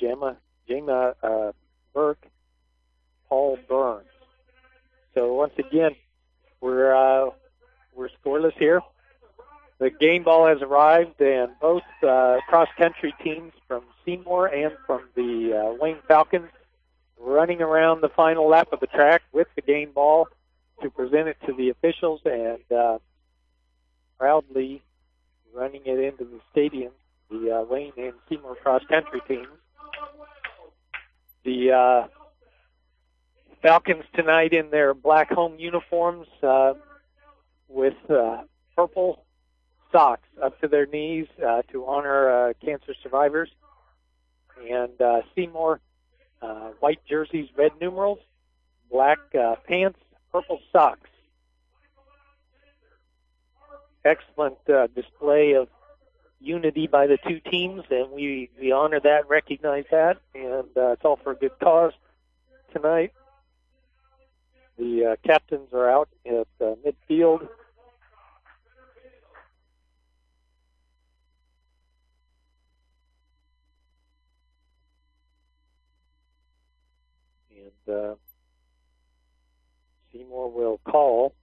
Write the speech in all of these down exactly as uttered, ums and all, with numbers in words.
Gemma, Gemma uh, Burke, Paul Burns. So once again, we're uh, we're scoreless here. The game ball has arrived, and both uh, cross-country teams from Seymour and from the uh, Wayne Falcons running around the final lap of the track with the game ball to present it to the officials, and uh, proudly running it into the stadium, the uh, Wayne and Seymour cross-country teams. The uh, Falcons tonight in their black home uniforms uh, with uh, purple socks up to their knees uh, to honor uh, cancer survivors. And uh, Seymour, uh, white jerseys, red numerals, black uh, pants, purple socks. Excellent uh, display of unity by the two teams, and we, we honor that, recognize that, and uh, it's all for a good cause tonight. The uh, captains are out at uh, midfield. And uh, Seymour will call.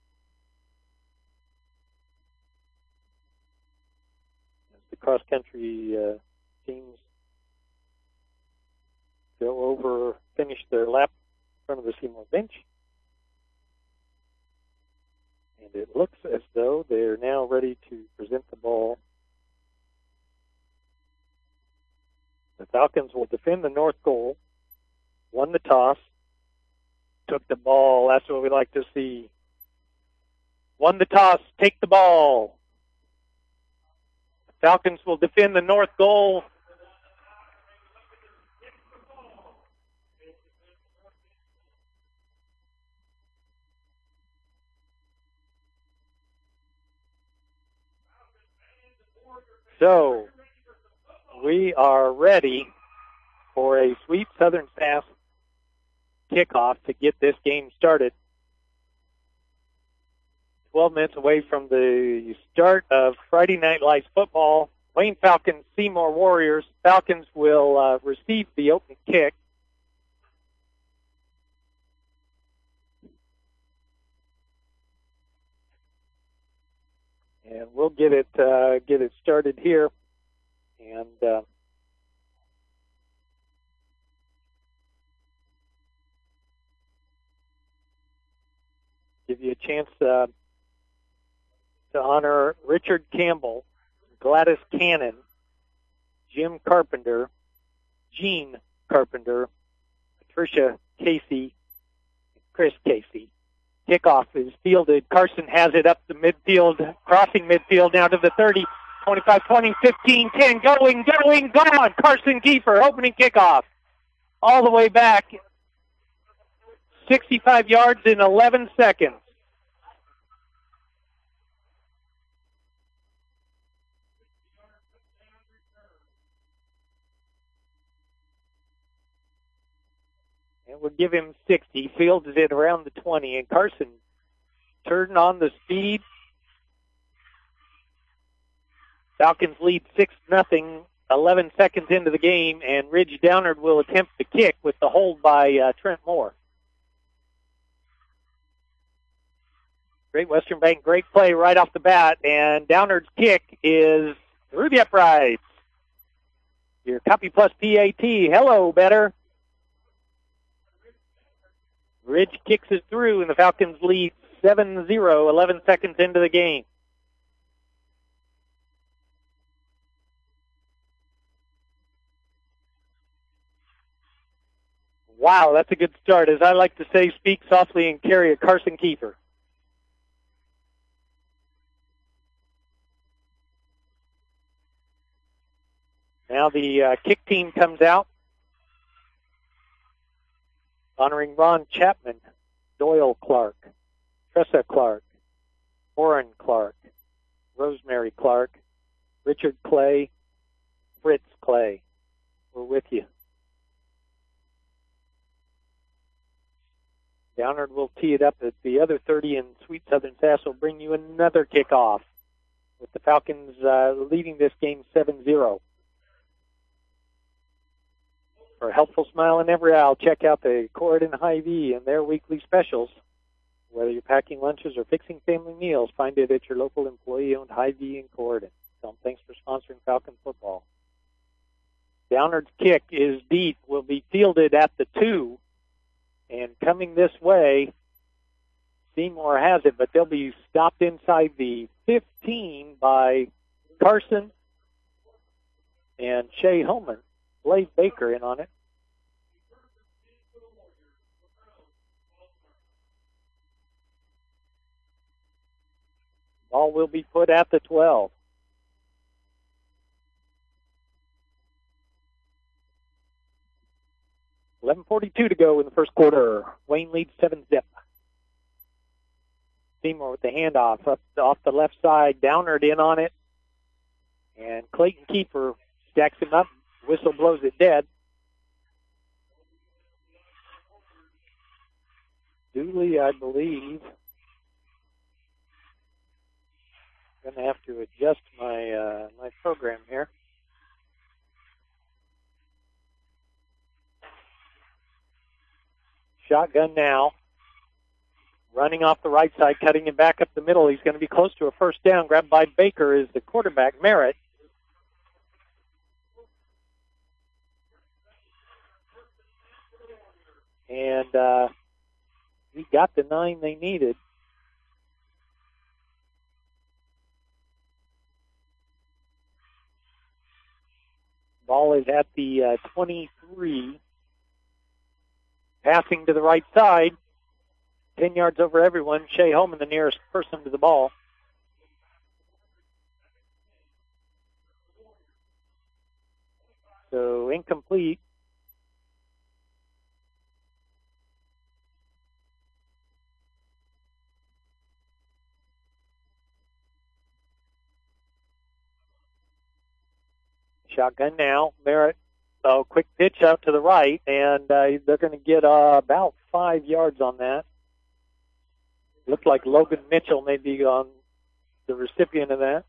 As the cross-country uh, teams go over, finish their lap in front of the Seymour bench. And it looks as though they're now ready to present the ball. The Falcons will defend the north goal. Won the toss. Took the ball. That's what we like to see. Won the toss. Take the ball. The Falcons will defend the north goal. So, we are ready for a Sweet Southern Sass kickoff to get this game started. twelve minutes away from the start of Friday Night Lights football. Wayne Falcons, Seymour Warriors. Falcons will uh, receive the open kick. And we'll get it uh, get it started here, and uh, give you a chance uh, to honor Richard Campbell, Gladys Cannon, Jim Carpenter, Gene Carpenter, Patricia Casey, and Chris Casey. Kickoff is fielded. Carson has it up the midfield, crossing midfield now to the thirty, twenty-five, twenty, fifteen, ten, going, going, gone. Carson Kiefer, opening kickoff. All the way back, sixty-five yards in eleven seconds. And we'll give him sixty. Fields it around the twenty. And Carson turned on the speed. Falcons lead six nothing, eleven seconds into the game. And Ridge Downard will attempt the kick with the hold by uh, Trent Moore. Great Western Bank, great play right off the bat. And Downard's kick is through the uprights. Your Copy Plus P A T. Hello, better. Ridge kicks it through, and the Falcons lead seven zero, eleven seconds into the game. Wow, that's a good start. As I like to say, speak softly and carry a Carson Kiefer. Now the uh, kick team comes out, honoring Ron Chapman, Doyle Clark, Tressa Clark, Orrin Clark, Rosemary Clark, Richard Clay, Fritz Clay. We're with you. Downard will tee it up at the other thirty, and Sweet Southern Sass will bring you another kickoff, with the Falcons uh, leading this game seven zero. For a helpful smile in every aisle, check out the Corydon Hy-Vee and their weekly specials. Whether you're packing lunches or fixing family meals, find it at your local employee-owned Hy-Vee in Corydon. Tell them thanks for sponsoring Falcon football. Downard's kick is deep, will be fielded at the two. And coming this way, Seymour has it, but they'll be stopped inside the fifteen by Carson and Shea Holman. Blake Baker in on it. Ball will be put at the twelve. eleven forty-two to go in the first quarter. Wayne leads seven zip. Seymour with the handoff up off the left side. Downard in on it. And Clayton Kiefer stacks him up. Whistle blows it dead. Dooley, I believe. I'm going to have to adjust my uh, my program here. Shotgun now. Running off the right side, cutting it back up the middle. He's going to be close to a first down. Grabbed by Baker is the quarterback, Merritt. And uh, he got the nine they needed. Ball is at the uh, twenty-three. Passing to the right side. Ten yards over everyone. Shea Holman, the nearest person to the ball. So incomplete. Shotgun now. Merritt, oh, quick pitch out to the right, and uh, they're going to get uh, about five yards on that. Looks like Logan Mitchell may be on the recipient of that.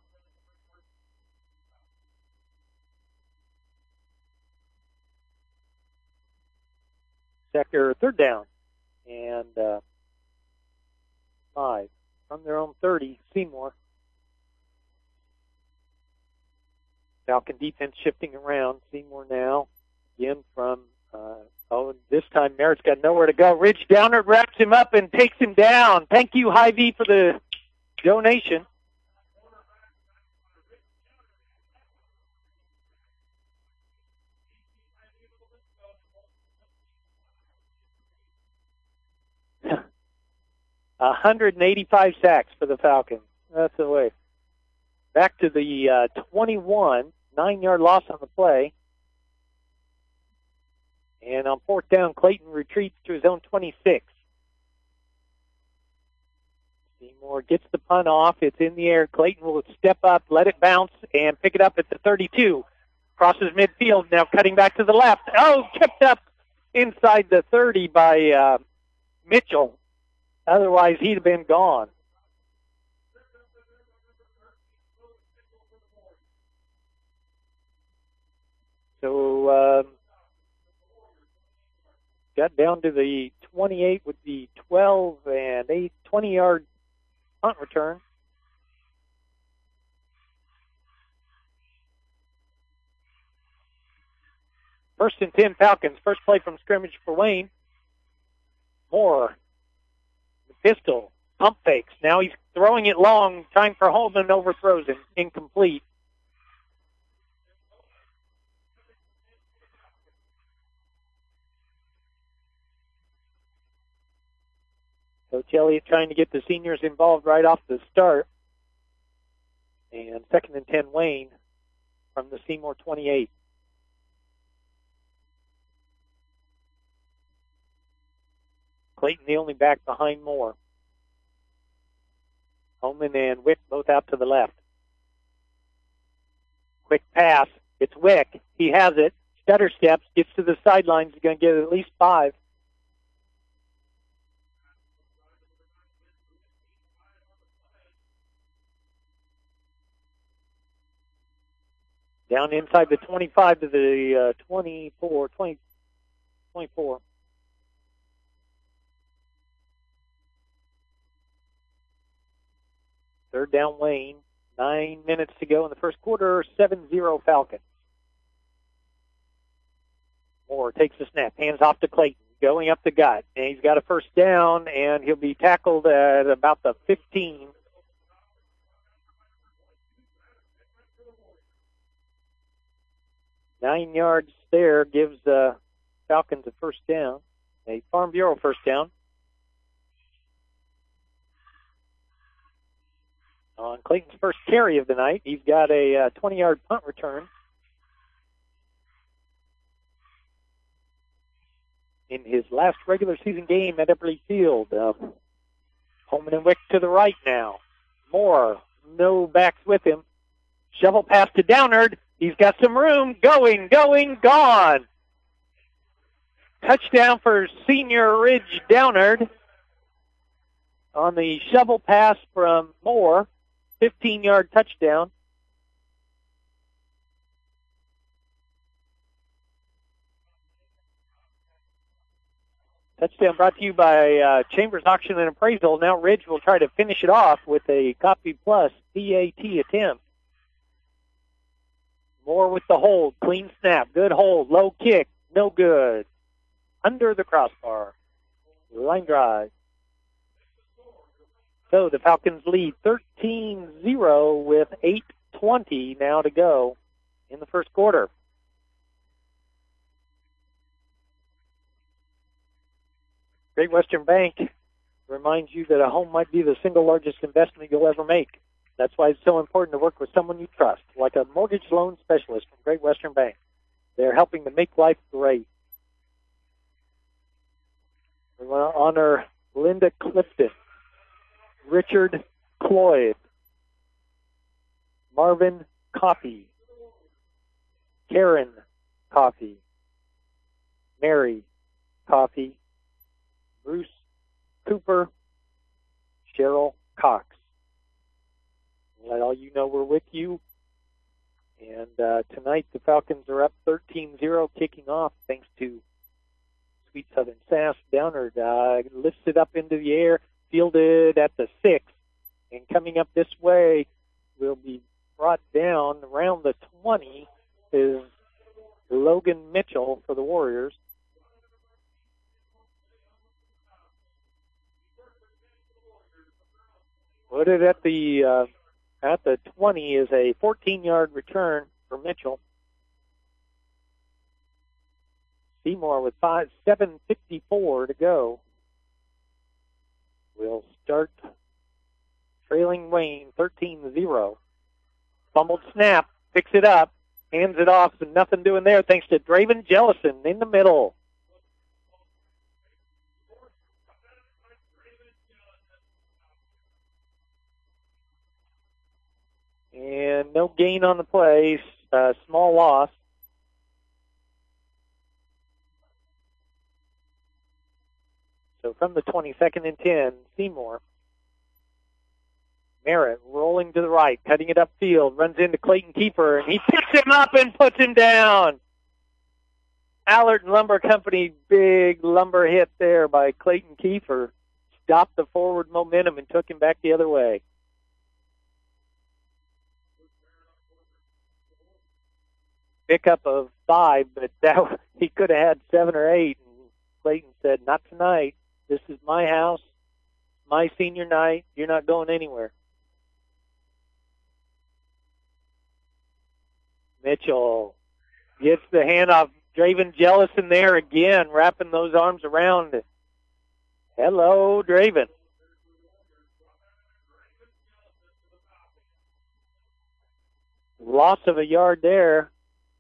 Second or third down, and uh, five from their own thirty. Seymour. Falcon defense shifting around. Seymour now, again from, uh, oh, this time Merritt's got nowhere to go. Rich Downard wraps him up and takes him down. Thank you, Hy-Vee, for the donation. one hundred eighty-five sacks for the Falcons. That's the way. Back to the uh, twenty-one. Nine-yard loss on the play. And on fourth down, Clayton retreats to his own twenty-six. Seymour gets the punt off. It's in the air. Clayton will step up, let it bounce, and pick it up at the thirty-two. Crosses midfield, now cutting back to the left. Oh, tripped up inside the thirty by uh, Mitchell. Otherwise, he'd have been gone. So, um, got down to the twenty-eight with the twelve and eight, twenty-yard punt return. First and ten Falcons. First play from scrimmage for Wayne. Moore. The pistol. Pump fakes. Now he's throwing it long. Time for Holman. Overthrows him. Incomplete. Coach Elliott trying to get the seniors involved right off the start. And second and ten Wayne from the Seymour twenty-eight. Clayton the only back behind Moore. Holman and Wick both out to the left. Quick pass. It's Wick. He has it. Stutter steps. Gets to the sidelines. He's going to get at least five. Down inside the twenty-five to the uh, twenty-four, twenty, twenty-four. Third down Wayne. Nine minutes to go in the first quarter. seven zero Falcons. Moore takes the snap. Hands off to Clayton. Going up the gut. And he's got a first down, and he'll be tackled at about the fifteen. Nine yards there gives uh, Falcons a first down. A Farm Bureau first down. On Clayton's first carry of the night, he's got a twenty-yard uh, punt return. In his last regular season game at Epperly Field. Uh, Holman and Wick to the right now. Moore, no backs with him. Shovel pass to Downard. He's got some room. Going, going, gone. Touchdown for Senior Ridge Downard on the shovel pass from Moore. fifteen-yard touchdown. Touchdown brought to you by uh, Chambers Auction and Appraisal. Now Ridge will try to finish it off with a Copy Plus P A T attempt. Moore with the hold. Clean snap. Good hold. Low kick. No good. Under the crossbar. Line drive. So the Falcons lead thirteen zero with eight twenty now to go in the first quarter. Great Western Bank reminds you that a home might be the single largest investment you'll ever make. That's why it's so important to work with someone you trust, like a mortgage loan specialist from Great Western Bank. They're helping to make life great. We want to honor Linda Clifton, Richard Cloyd, Marvin Coffey, Karen Coffey, Mary Coffey, Bruce Cooper, Cheryl Cox. Let all you know we're with you. And uh, tonight the Falcons are up thirteen zero, kicking off thanks to Sweet Southern Sass. Downard uh, lifts it up into the air, fielded at the six, and coming up this way will be brought down around the twenty is Logan Mitchell for the Warriors. Put it at the uh, at the twenty is a fourteen-yard return for Mitchell. Seymour with five seven fifty-four to go. We'll start trailing Wayne thirteen zero. Fumbled snap, picks it up, hands it off, and nothing doing there thanks to Draven Jellison in the middle. And no gain on the play, uh, small loss. So from the twenty-second and ten, Seymour. Merritt rolling to the right, cutting it upfield, runs into Clayton Kiefer, and he picks him up and puts him down. Allerton Lumber Company, big lumber hit there by Clayton Kiefer. Stopped the forward momentum and took him back the other way. Pickup of five, but that he could have had seven or eight. And Clayton said, "Not tonight. This is my house, my senior night. You're not going anywhere." Mitchell gets the handoff. Draven Jellison there again, wrapping those arms around it. Hello, Draven. Loss of a yard there.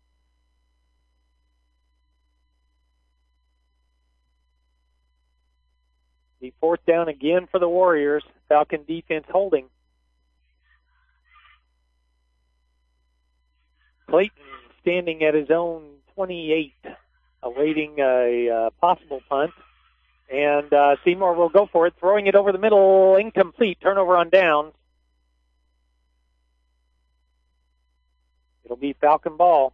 The fourth down again for the Warriors. Falcon defense holding. Clayton standing at his own twenty-eight, awaiting a uh, possible punt. And uh, Seymour will go for it, throwing it over the middle, incomplete, turnover on downs. It'll be Falcon ball.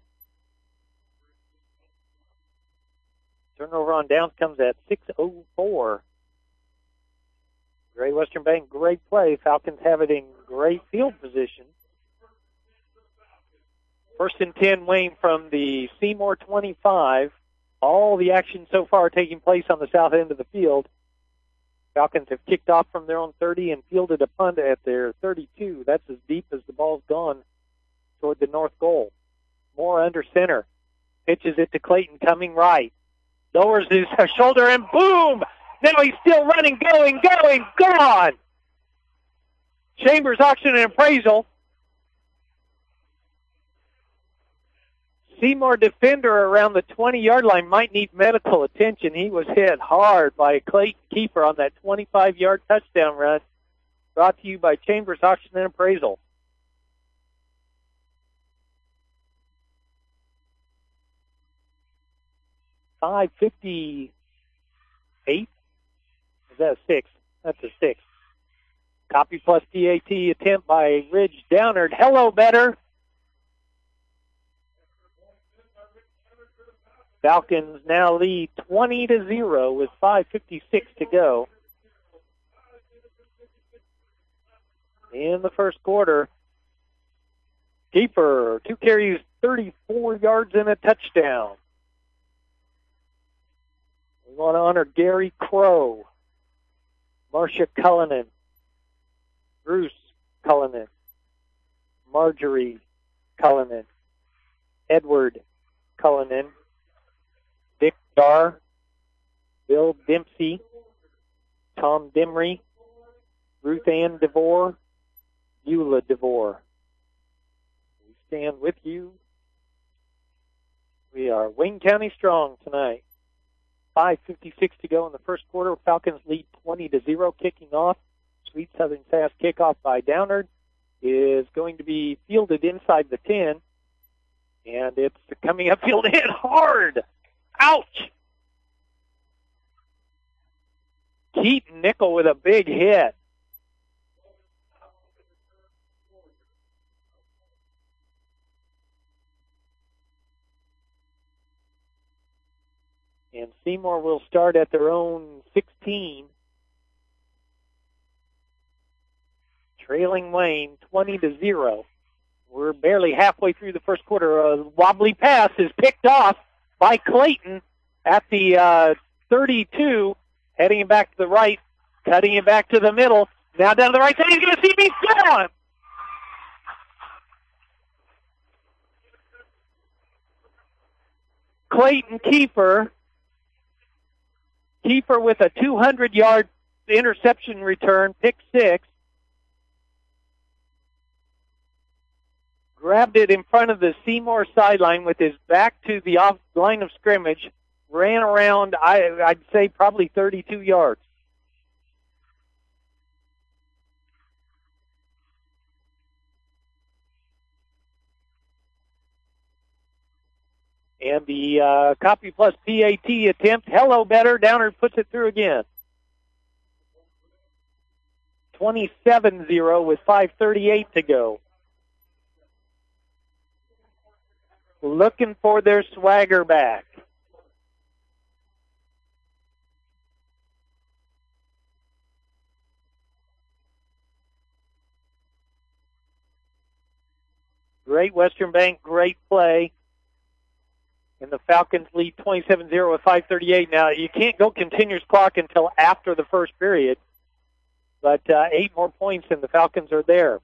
Turnover on downs comes at six oh four. Great Western Bank, great play. Falcons have it in great field position. First and ten, Wayne from the Seymour twenty-five. All the action so far taking place on the south end of the field. Falcons have kicked off from their own thirty and fielded a punt at their thirty-two. That's as deep as the ball's gone toward the north goal. Moore under center. Pitches it to Clayton coming right. Lowers his shoulder and boom! Now he's still running, going, going, gone! Chambers Auction and Appraisal. Seymour defender around the twenty-yard line might need medical attention. He was hit hard by a Clayton keeper on that twenty-five-yard touchdown run. Brought to you by Chambers Auction and Appraisal. five fifty-eight. Is that a six? That's a six. Copy plus P A T attempt by Ridge Downard. Hello, better. Falcons now lead twenty to zero with five fifty-six to go. In the first quarter, Keeper, two carries, thirty-four yards and a touchdown. We want to honor Gary Crow, Marcia Cullinan, Bruce Cullinan, Marjorie Cullinan, Edward Cullinan, Dick Dar, Bill Dempsey, Tom Dimry, Ruth Ann DeVore, Eula DeVore. We stand with you. We are Wayne County strong tonight. five fifty-six to go in the first quarter. Falcons lead twenty to zero. Kicking off, Sweet Southern Sass kickoff by Downard is going to be fielded inside the ten, and it's coming upfield hit hard. Ouch! Keaton Nickel with a big hit. And Seymour will start at their own sixteen. Trailing Wayne twenty to zero. We're barely halfway through the first quarter. A wobbly pass is picked off by Clayton at the uh, thirty-two, heading it back to the right, cutting it back to the middle. Now down to the right side. He's going to see me gone. Clayton Keeper. Keeper with a two hundred yard interception return, pick six. Grabbed it in front of the Seymour sideline with his back to the off line of scrimmage. Ran around, I, I'd say, probably thirty-two yards. And the uh, copy plus P A T attempt, hello better, Downard puts it through again. twenty-seven zero with five thirty-eight to go. Looking for their swagger back. Great Western Bank, great play. And the Falcons lead twenty-seven zero with five thirty-eight. Now, you can't go continuous clock until after the first period. But uh, eight more points and the Falcons are there.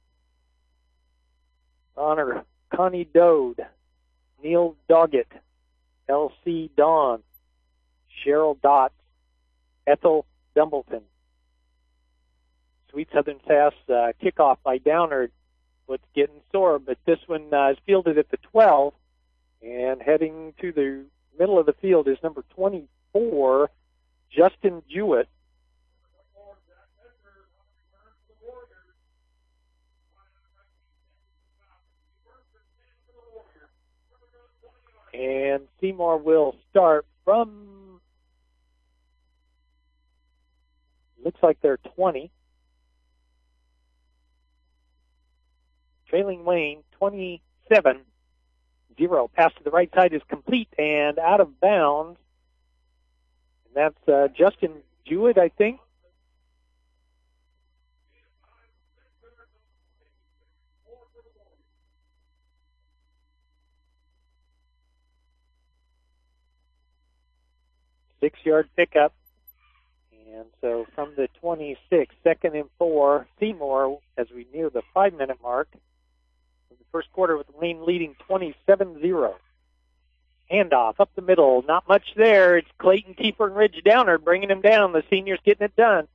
Honor Connie Dode, Neil Doggett, L C Dawn, Cheryl Dotz, Ethel Dumbleton. Sweet Southern Sass uh, kickoff by Downard. What's getting sore, but this one uh, is fielded at the twelve. And heading to the middle of the field is number twenty-four, Justin Jewett. And Seymour will start from, looks like they're twenty. Trailing Wayne, twenty seven zero. Pass to the right side is complete and out of bounds. And that's uh, Justin Jewett, I think. Six-yard pickup. And so from the twenty-six, second and four, Seymour, as we near the five-minute mark of the first quarter, with Wayne leading twenty-seven zero. Handoff up the middle, not much there. It's Clayton Kiefer and Ridge Downard bringing him down. The seniors getting it done.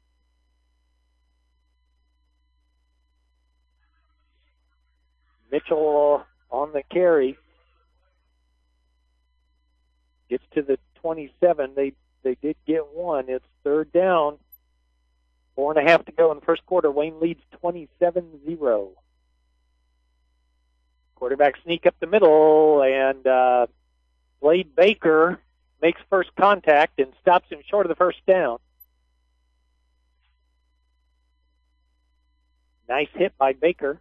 Mitchell on the carry. Gets to the twenty-seven. They they did get one. It's third down. Four and a half to go in the first quarter. Wayne leads twenty-seven zero. Quarterback sneak up the middle, and uh, Blade Baker makes first contact and stops him short of the first down. Nice hit by Baker.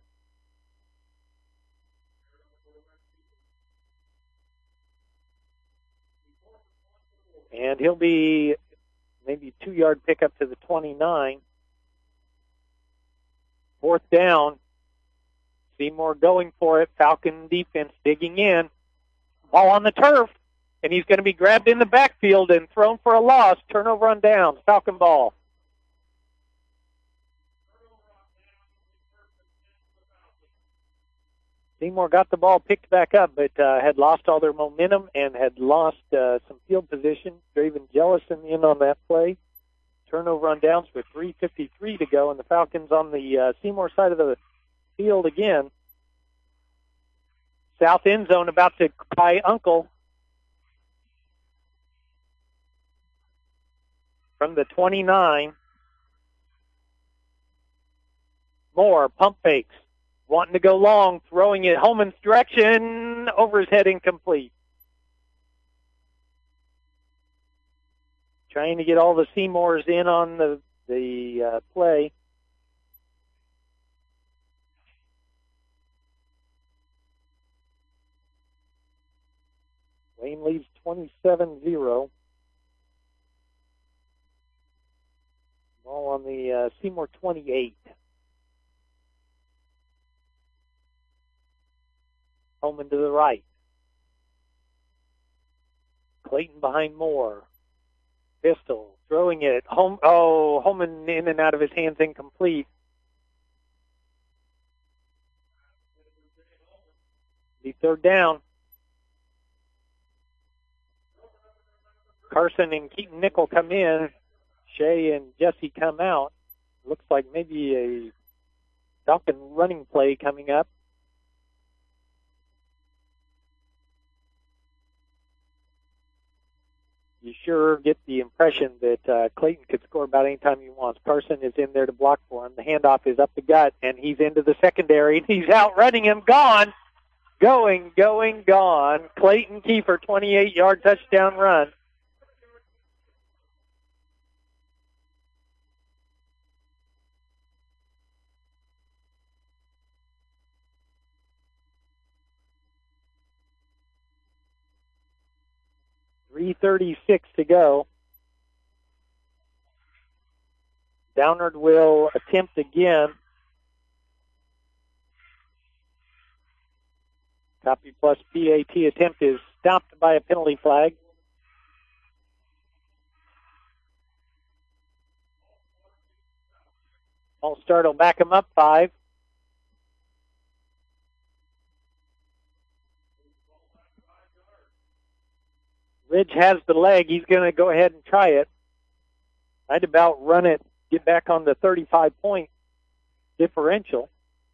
And he'll be maybe two-yard pickup to the twenty-nine. Fourth down. Seymour going for it. Falcon defense digging in. Ball on the turf. And he's going to be grabbed in the backfield and thrown for a loss. Turnover on downs. Falcon ball. Seymour got the ball picked back up, but uh, had lost all their momentum and had lost uh, some field position. Draven Jellison in on that play. Turnover on downs with three fifty-three to go, and the Falcons on the uh, Seymour side of the field again. South end zone about to by Uncle. From the twenty-nine. Moore, pump fakes. Wanting to go long, throwing it Holman's direction, over his head, incomplete. Trying to get all the Seymours in on the, the uh, play. Wayne leads twenty-seven zero. Ball on the uh, Seymour twenty-eight. Holman to the right. Clayton behind Moore. Pistol throwing it. Home. Oh, Holman in and out of his hands, incomplete. The third down. Carson and Keaton Nickel come in. Shea and Jesse come out. Looks like maybe a Falcon running play coming up. You sure get the impression that uh, Clayton could score about any time he wants. Carson is in there to block for him. The handoff is up the gut, and he's into the secondary. He's outrunning him. Gone. Going, going, gone. Clayton Kiefer, twenty-eight-yard touchdown run. three thirty-six to go. Downard will attempt again. Copy plus P A T attempt is stopped by a penalty flag. False start will back him up five. Ridge has the leg. He's going to go ahead and try it. I'd about run it, get back on the thirty-five point differential.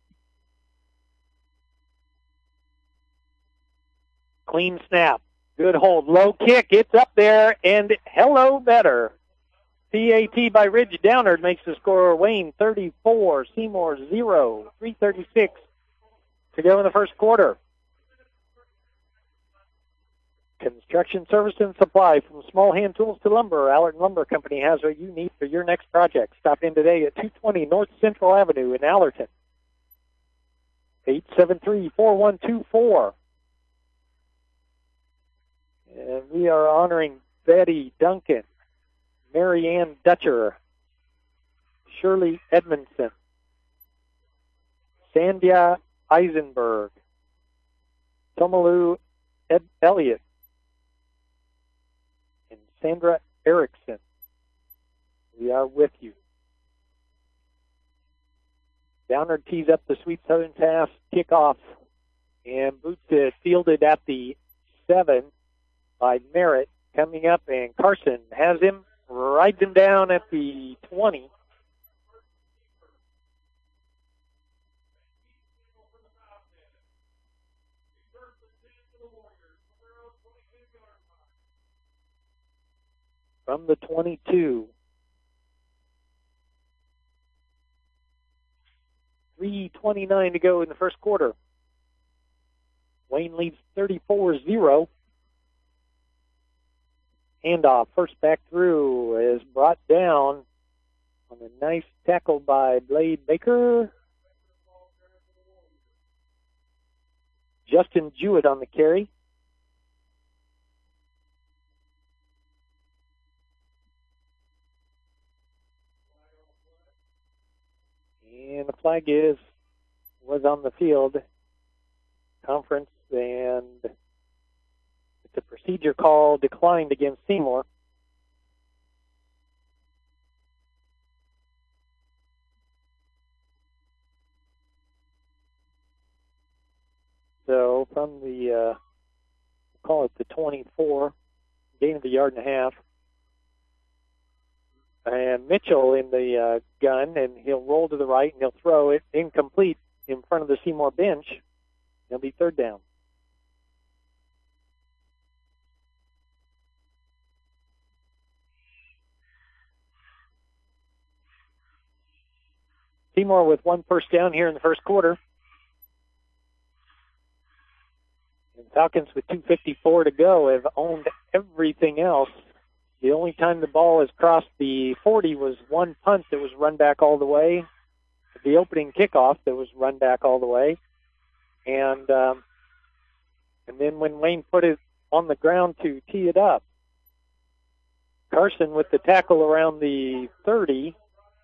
Clean snap. Good hold. Low kick. It's up there, and hello better. P A T by Ridge Downard makes the score Wayne thirty-four, Seymour zero. three thirty-six to go in the first quarter. Construction service and supply, from small hand tools to lumber. Allerton Lumber Company has what you need for your next project. Stop in today at two twenty North Central Avenue in Allerton. eight seven three, four one two four. And we are honoring Betty Duncan, Marianne Dutcher, Shirley Edmondson, Sandhya Eisenberg, Tomalu Ed Elliott, and Sandra Erickson. We are with you. Downard tees up the Sweet Southern Pass kickoff, and boots it fielded at the seven by Merritt. Coming up, and Carson has him, rides him down at the twenty. From the twenty-two. three twenty-nine to go in the first quarter. Wayne leads thirty-four zero. Handoff, first back through, is brought down on a nice tackle by Blade Baker. Justin Jewett on the carry. And the flag is, was on the field, conference, and it's a procedure call declined against Seymour. So from the, uh, call it the twenty-four, gain of a yard and a half. And Mitchell in the uh, gun, and he'll roll to the right, and he'll throw it incomplete in front of the Seymour bench. It'll be third down. Seymour with one first down here in the first quarter. And Falcons with two fifty-four to go have owned everything else. The only time the ball has crossed the forty was one punt that was run back all the way. The opening kickoff that was run back all the way. And um, and then when Wayne put it on the ground to tee it up, Carson with the tackle around the thirty.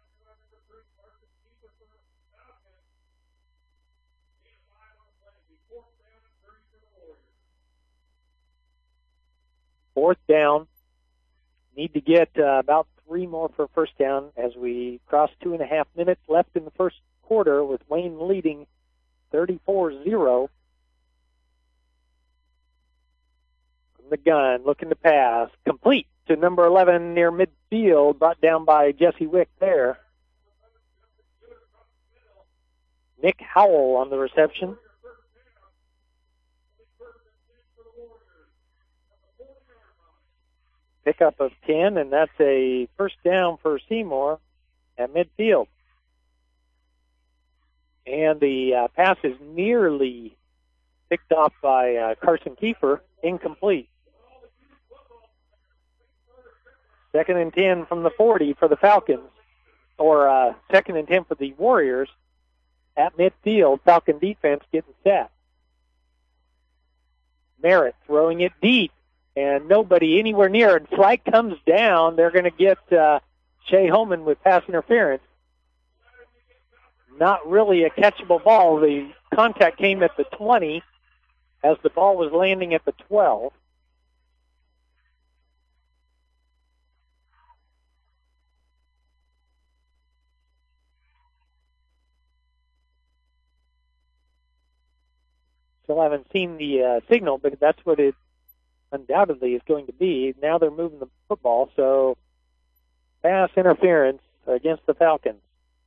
Fourth down. Need to get uh, about three more for first down as we cross two and a half minutes left in the first quarter with Wayne leading thirty-four zero. From the gun, looking to pass. Complete to number eleven near midfield, brought down by Jesse Wick there. Nick Howell on the reception. Pickup of ten, and that's a first down for Seymour at midfield. And the uh, pass is nearly picked off by uh, Carson Kiefer, incomplete. Second and ten from the forty for the Falcons, or uh, second and ten for the Warriors at midfield. Falcon defense getting set. Merritt throwing it deep. And nobody anywhere near it. Flag comes down. They're going to get uh, Shea Holman with pass interference. Not really a catchable ball. The contact came at the twenty as the ball was landing at the twelve. Still haven't seen the uh, signal, but that's what it undoubtedly is going to be. Now they're moving the football, so pass interference against the Falcons.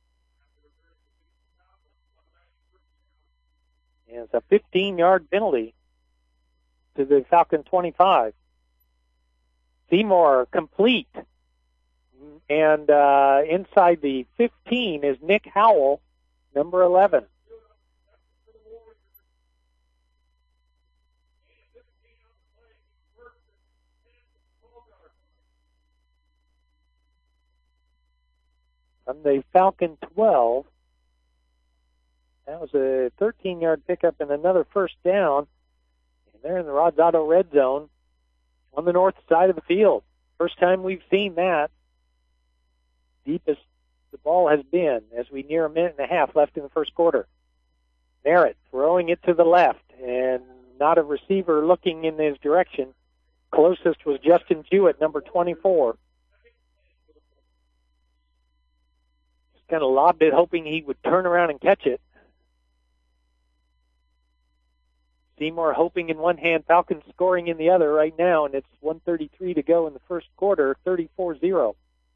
And it's a fifteen-yard penalty to the Falcon twenty-five. Seymour complete. And uh, inside the fifteen is Nick Howell, number eleven. From the Falcon twelve, That was a thirteen-yard pickup and another first down. And they're in the Rods Auto red zone on the north side of the field. First time we've seen that. Deepest the ball has been as we near a minute and a half left in the first quarter. Merritt throwing it to the left, and not a receiver looking in his direction. Closest was Justin Jewett, number twenty-four. Just kind of lobbed it, hoping he would turn around and catch it. Seymour hoping in one hand, Falcons scoring in the other right now, and it's one thirty-three to go in the first quarter, thirty-four zero.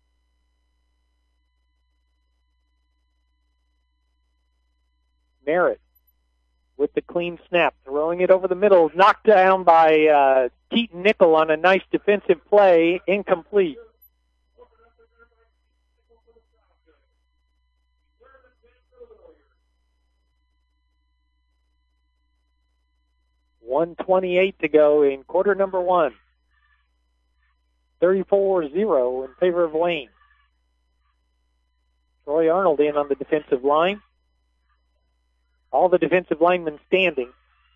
Merritt with the clean snap, throwing it over the middle, knocked down by uh, Keaton Nickel on a nice defensive play, incomplete. one twenty-eight to go in quarter number one. thirty-four zero in favor of Wayne. Troy Arnold in on the defensive line. All the defensive linemen standing.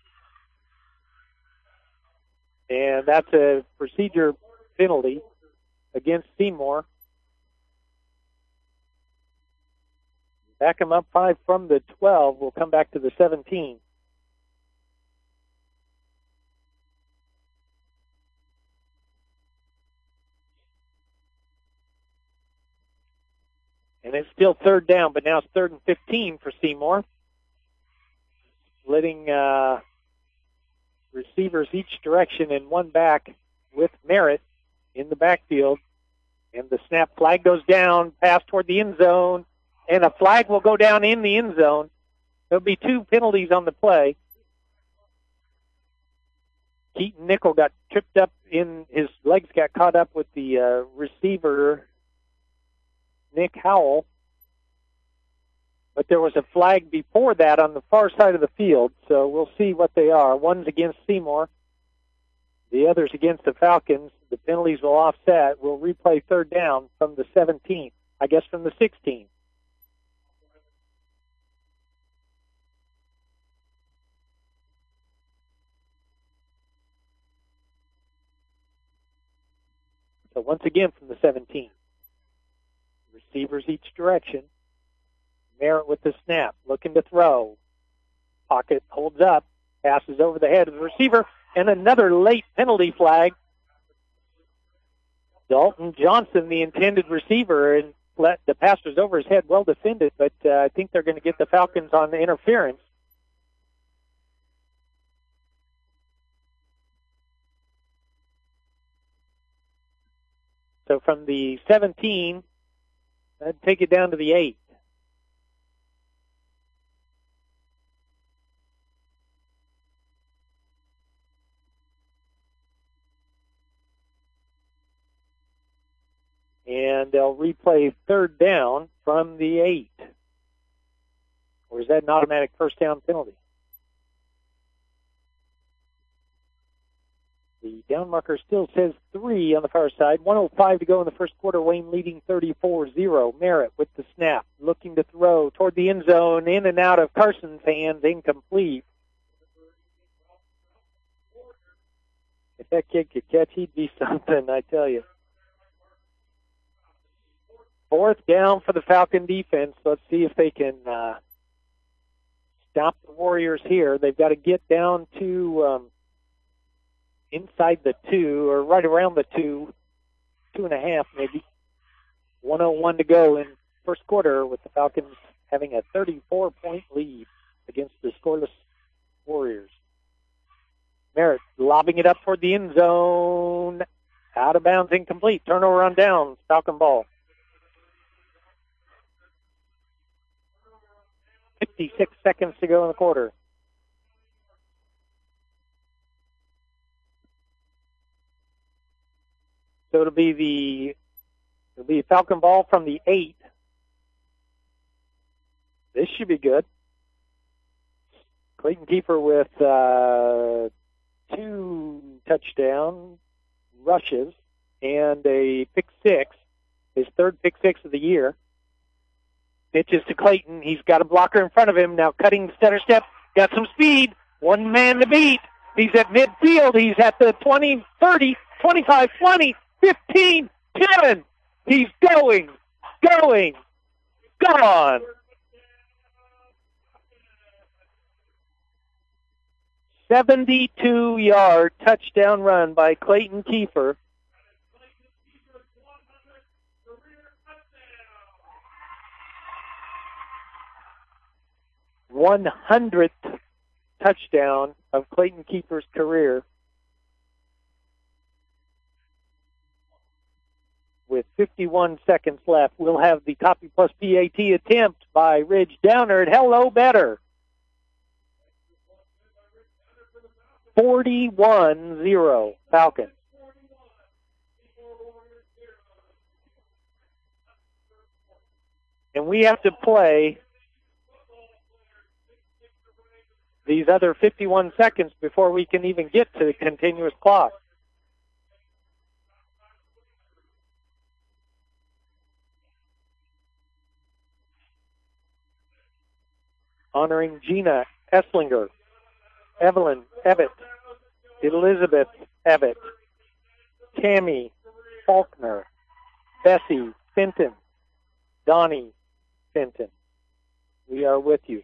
And that's a procedure penalty against Seymour. Back him up five from the twelve. We'll come back to the seventeen. And it's still third down, but now it's third and fifteen for Seymour. Splitting uh, receivers each direction and one back with Merritt in the backfield. And the snap flag goes down, pass toward the end zone, and a flag will go down in the end zone. There'll be two penalties on the play. Keaton Nickel got tripped up in, his legs got caught up with the uh, receiver, Nick Howell. But there was a flag before that on the far side of the field, so we'll see what they are. One's against Seymour. The other's against the Falcons. The penalties will offset. We'll replay third down from the seventeenth, I guess from the sixteenth. So once again from the seventeenth. Receivers each direction. Merritt with the snap, looking to throw. Pocket holds up, passes over the head of the receiver, and another late penalty flag. Dalton Johnson, the intended receiver, and let the pass was over his head, well defended, but uh, I think they're going to get the Falcons on the interference. So from the seventeen, that'd take it down to the eight. And they'll replay third down from the eight. Or is that an automatic first down penalty? The down marker still says three on the far side. one oh five to go in the first quarter. Wayne leading thirty-four zero. Merritt with the snap, looking to throw toward the end zone, in and out of Carson's hands, incomplete. If that kid could catch, he'd be something, I tell you. Fourth down for the Falcon defense. Let's see if they can uh, stop the Warriors here. They've got to get down to um, inside the two, or right around the two, two and a half maybe. one oh one to go in first quarter, with the Falcons having a thirty-four point lead against the scoreless Warriors. Merritt lobbing it up toward the end zone. Out of bounds, incomplete. Turnover on downs. Falcon ball. fifty-six seconds to go in the quarter. So it'll be the it'll be a Falcon ball from the eight. This should be good. Clayton Kiefer with uh, two touchdown rushes and a pick six, his third pick six of the year. Pitches to Clayton. He's got a blocker in front of him. Now cutting the center step. Got some speed. One man to beat. He's at midfield. He's at the twenty, thirty, twenty-five, twenty, fifteen, ten. He's going, going, gone. seventy-two yard touchdown run by Clayton Kiefer. one hundredth touchdown of Clayton Kiefer's career. With fifty-one seconds left, we'll have the copy plus P A T attempt by Ridge Downard. Hello, better. forty-one zero Falcons. And we have to play these other fifty-one seconds before we can even get to the continuous clock. Honoring Gina Esslinger, Evelyn Evitt, Elizabeth Evitt, Tammy Faulkner, Bessie Fenton, Donnie Fenton. We are with you.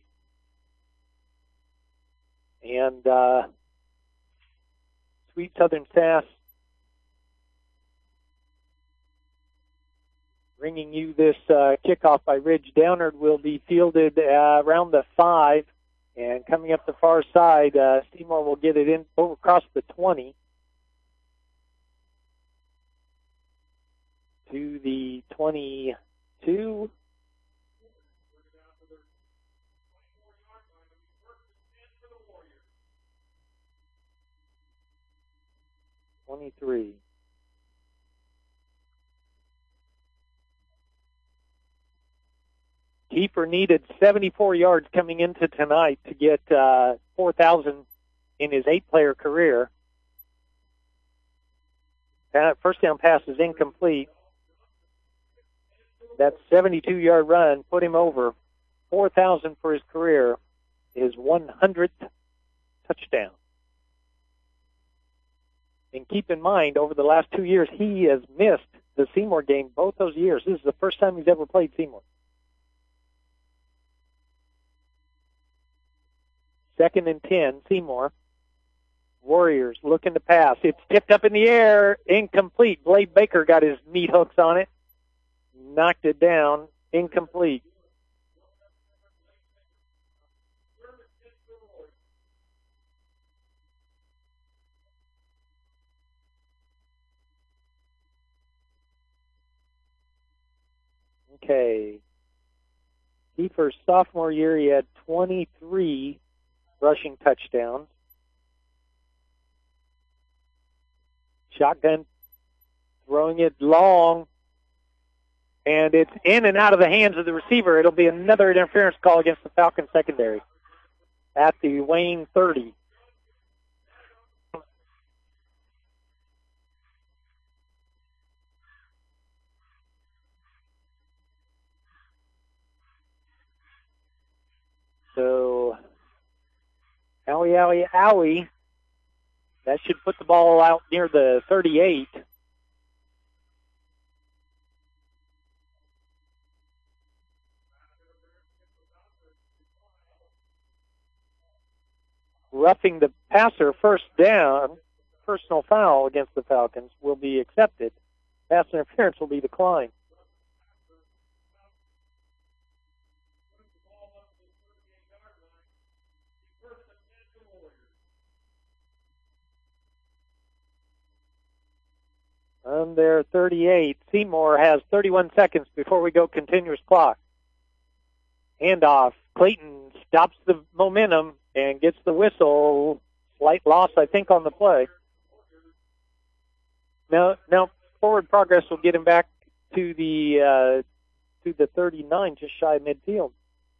And uh, Sweet Southern Sass bringing you this uh, kickoff by Ridge Downard will be fielded uh, around the five. And coming up the far side, uh, Seymour will get it in over across the twenty to the twenty-two. twenty-three. Kiefer needed seventy-four yards coming into tonight to get uh, four thousand in his eight-player career. That first down pass is incomplete. That seventy-two yard run put him over four thousand for his career, his one hundredth touchdown. And keep in mind, over the last two years, he has missed the Seymour game both those years. This is the first time he's ever played Seymour. Second and ten, Seymour. Warriors looking to pass. It's tipped up in the air, incomplete. Blade Baker got his meat hooks on it. Knocked it down, incomplete. Okay. Kiefer's sophomore year, he had twenty-three rushing touchdowns. Shotgun, throwing it long, and it's in and out of the hands of the receiver. It'll be another interference call against the Falcons secondary at the Wayne thirty. So, owie, owie, owie. That should put the ball out near the thirty-eight. Roughing the passer, first down, personal foul against the Falcons will be accepted. Pass interference will be declined. On their thirty-eight, Seymour has thirty-one seconds before we go continuous clock. Handoff. Clayton stops the momentum and gets the whistle. Slight loss, I think, on the play. Now, now forward progress will get him back to the uh, to the thirty-nine, just shy of midfield.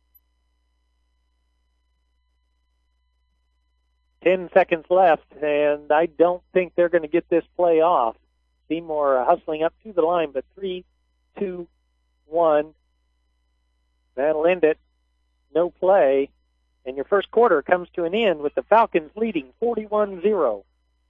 Ten seconds left, and I don't think they're going to get this play off. Seymour hustling up to the line, but three, two, one. That'll end it. No play. And your first quarter comes to an end with the Falcons leading forty-one zero.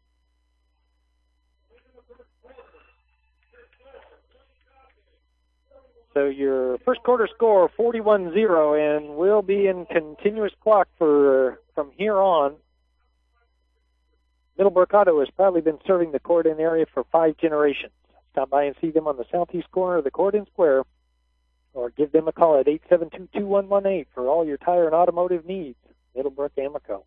So your first quarter score, forty-one zero, and we'll be in continuous clock for from here on. Middlebrook Auto has probably been serving the Corydon area for five generations. Stop by and see them on the southeast corner of the Corydon Square, or give them a call at eight seven two, two one one eight for all your tire and automotive needs. Middlebrook Amoco.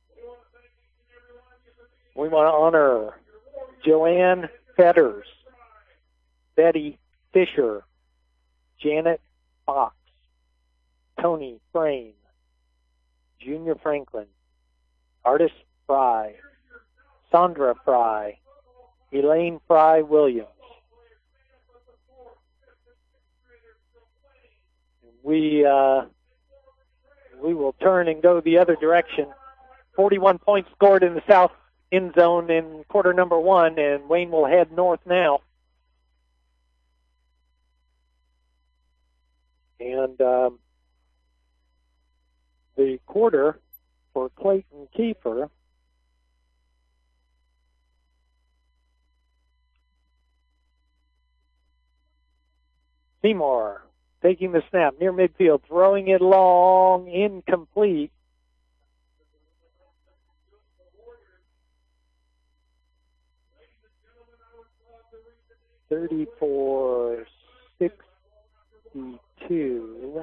We want to honor Joanne Fetters, Betty Fisher, Janet Fox, Tony Frame, Junior Franklin, Artis Fry, Sandra Fry, Elaine Fry Williams. We uh, we will turn and go the other direction. forty-one points scored in the south end zone in quarter number one, and Wayne will head north now. And um, the quarter for Clayton Kiefer Seymour taking the snap near midfield, throwing it long, incomplete. thirty-four sixty-two.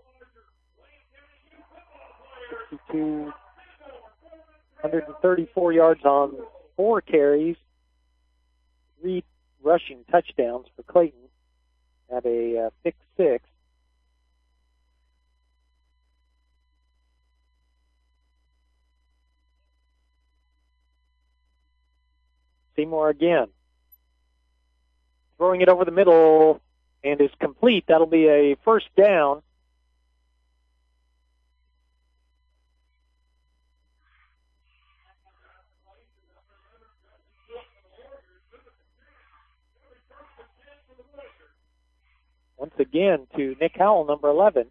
sixty-two. one hundred thirty-four yards on four carries. Three rushing touchdowns for Clayton. At a uh, pick six. Seymour again. Throwing it over the middle and is complete. That'll be a first down. Once again to Nick Howell, number eleven.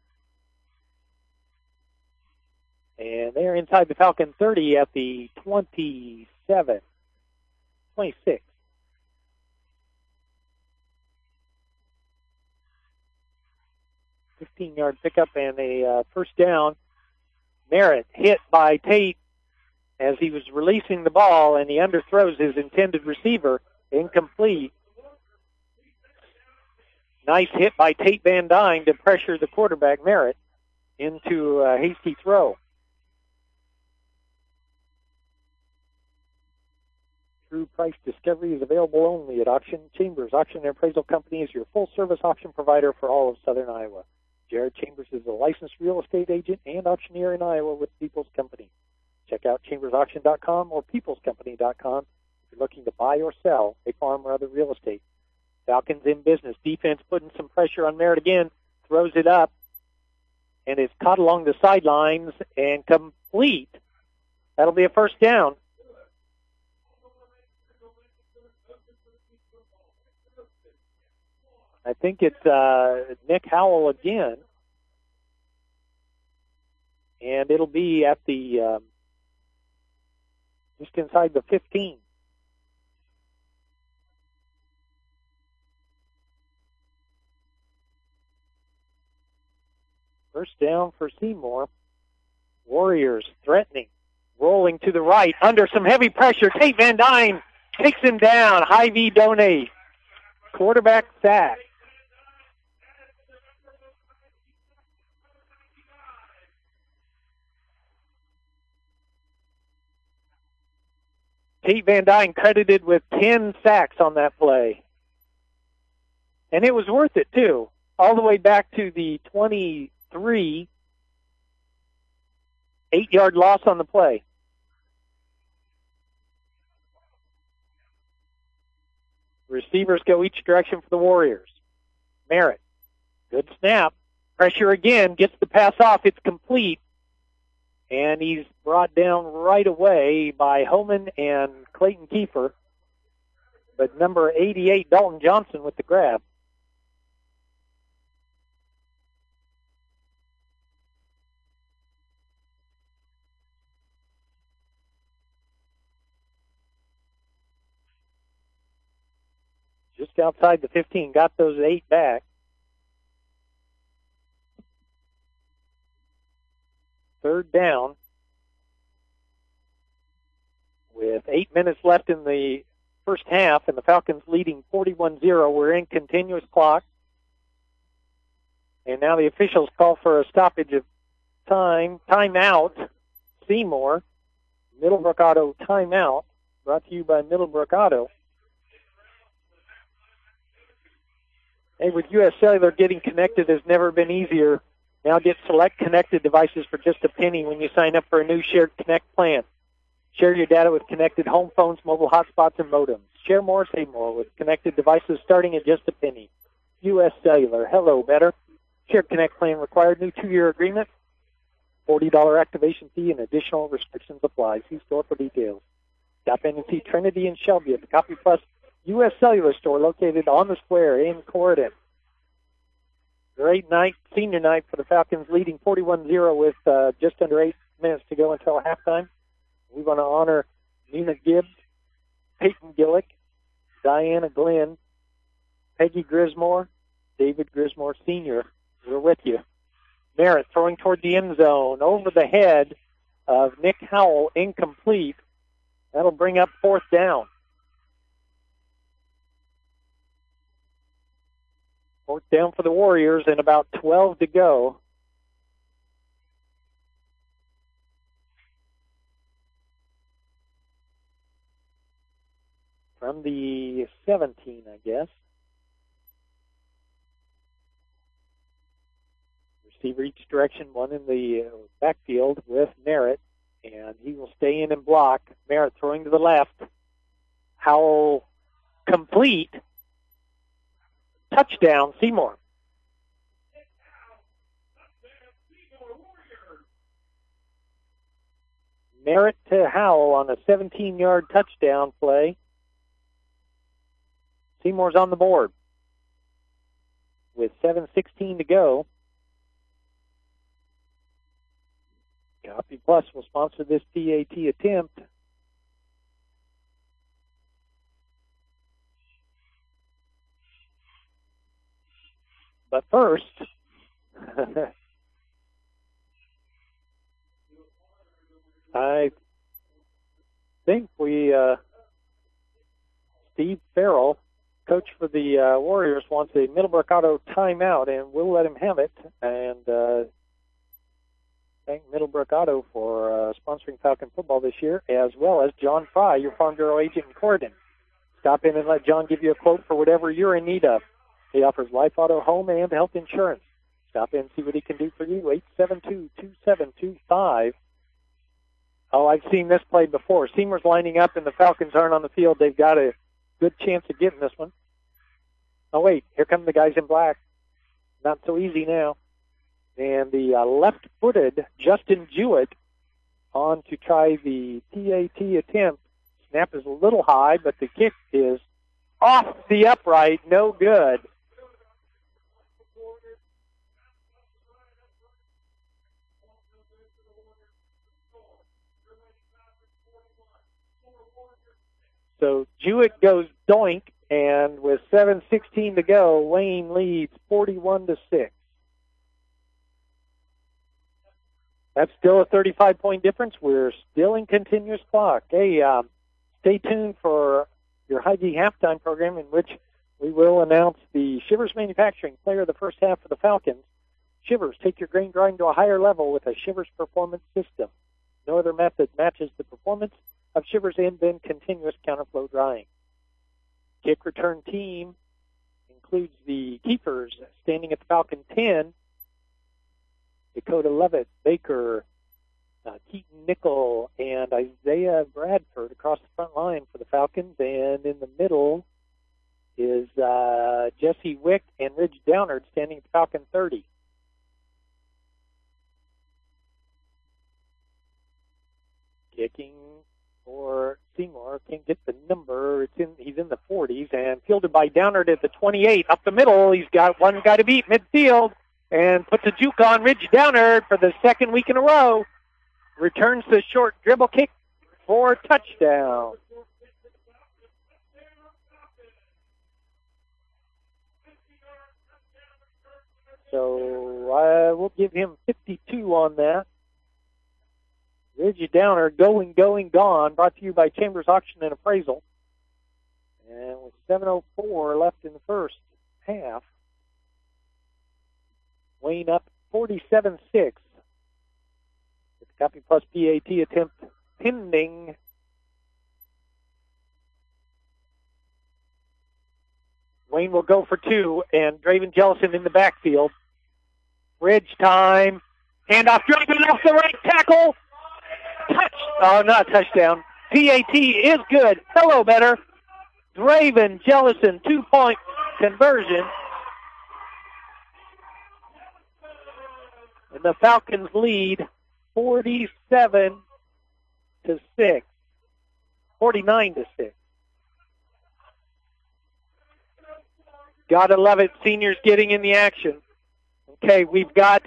And they're inside the Falcon thirty at the twenty-seven, twenty-six. fifteen-yard pickup and a uh, first down. Merritt hit by Tate as he was releasing the ball, and he underthrows his intended receiver. Incomplete. Nice hit by Tate Van Dyne to pressure the quarterback, Merritt, into a hasty throw. True price discovery is available only at Auction Chambers. Auction and Appraisal Company is your full-service auction provider for all of southern Iowa. Jared Chambers is a licensed real estate agent and auctioneer in Iowa with People's Company. Check out chambers auction dot com or peoples company dot com if you're looking to buy or sell a farm or other real estate. Falcons in business. Defense putting some pressure on Merritt again. Throws it up. And it's caught along the sidelines and complete. That'll be a first down. I think it's uh, Nick Howell again. And it'll be at the um, just inside the fifteen. First down for Seymour. Warriors threatening. Rolling to the right. Under some heavy pressure. Tate Van Dyne takes him down. Hy-Vee Donate. Quarterback sack. Tate Van Dyne credited with ten sacks on that play. And it was worth it, too. All the way back to the twenty-three. Eight-yard loss on the play. Receivers go each direction for the Warriors. Merritt. Good snap. Pressure again. Gets the pass off. It's complete. And he's brought down right away by Homan and Clayton Kiefer. But number eighty-eight, Dalton Johnson, with the grab. just outside the fifteen. Got those eight back. Third down. With eight minutes left in the first half, and the Falcons leading forty-one zero. We're in continuous clock. And now the officials call for a stoppage of time. Timeout. Seymour. Middlebrook Auto timeout. Brought to you by Middlebrook Auto. Hey, with U S Cellular, getting connected has never been easier. Now get select connected devices for just a penny when you sign up for a new Shared Connect plan. Share your data with connected home phones, mobile hotspots, and modems. Share more, save more with connected devices starting at just a penny. U S Cellular. Hello, better. Shared Connect plan required. New two-year agreement. forty dollars activation fee and additional restrictions apply. See store for details. Stop in and see Trinity and Shelby at the Copy Plus U S Cellular store located on the square in Corydon. Great night, senior night for the Falcons, leading forty-one zero with uh, just under eight minutes to go until halftime. We want to honor Nina Gibbs, Peyton Gillick, Diana Glenn, Peggy Grismore, David Grismore Senior We're with you. Merritt throwing toward the end zone, over the head of Nick Howell, incomplete. That'll bring up fourth down. Fourth down for the Warriors and about twelve to go. From the seventeen, I guess. Receiver each direction, one in the backfield with Merritt, and he will stay in and block. Merritt throwing to the left. Howell complete. Touchdown, Seymour. Merritt to Howell on a seventeen-yard touchdown play. Seymour's on the board with seven sixteen to go. Copy Plus will sponsor this P A T attempt. But first, I think we, uh, Steve Farrell, coach for the uh, Warriors, wants a Middlebrook Auto timeout, and we'll let him have it. And uh, thank Middlebrook Auto for uh, sponsoring Falcon football this year, as well as John Fry, your Farm Bureau agent in Corydon. Stop in and let John give you a quote for whatever you're in need of. He offers life, auto, home, and health insurance. Stop in and see what he can do for you. eight seven two, two seven two five. Oh, I've seen this play before. Seymour's lining up, and the Falcons aren't on the field. They've got a good chance of getting this one. Oh, wait. Here come the guys in black. Not so easy now. And the uh, left-footed Justin Jewett on to try the P A T attempt. Snap is a little high, but the kick is off the upright. No good. So Jewett goes doink, and with seven sixteen to go, Wayne leads forty-one to six. That's still a thirty-five point difference. We're still in continuous clock. Hey, um, stay tuned for your Hy-Vee halftime program, in which we will announce the Shivers Manufacturing player of the first half for the Falcons. Shivers, take your grain grind to a higher level with a Shivers performance system. No other method matches the performance of Shivers and Bin continuous counterflow drying. Kick return team includes the keepers standing at the Falcon ten, Dakota Levitt, Baker, uh, Keaton Nickel, and Isaiah Bradford across the front line for the Falcons. And in the middle is uh, Jesse Wick and Ridge Downard standing at the Falcon thirty. Kicking for Seymour, can't get the number. It's in. He's in the forties, and fielded by Downard at the twenty-eight. Up the middle, he's got one guy to beat midfield, and puts a juke on Ridge Downard for the second week in a row. Returns the short dribble kick for a touchdown. So I will give him fifty-two on that. Reggie Downer, going, going, gone. Brought to you by Chambers Auction and Appraisal. And with seven oh four left in the first half, Wayne up forty-seven six. With the Copy Plus P A T attempt pending. Wayne will go for two, and Draven Jellison in the backfield. Bridge time. Handoff, Draven off the right tackle. Touch. Oh, not touchdown. P A T is good. Hello, better. Draven Jellison, two-point conversion. And the Falcons lead forty-seven to six. forty-nine to six. Gotta love it. Seniors getting in the action. Okay, we've got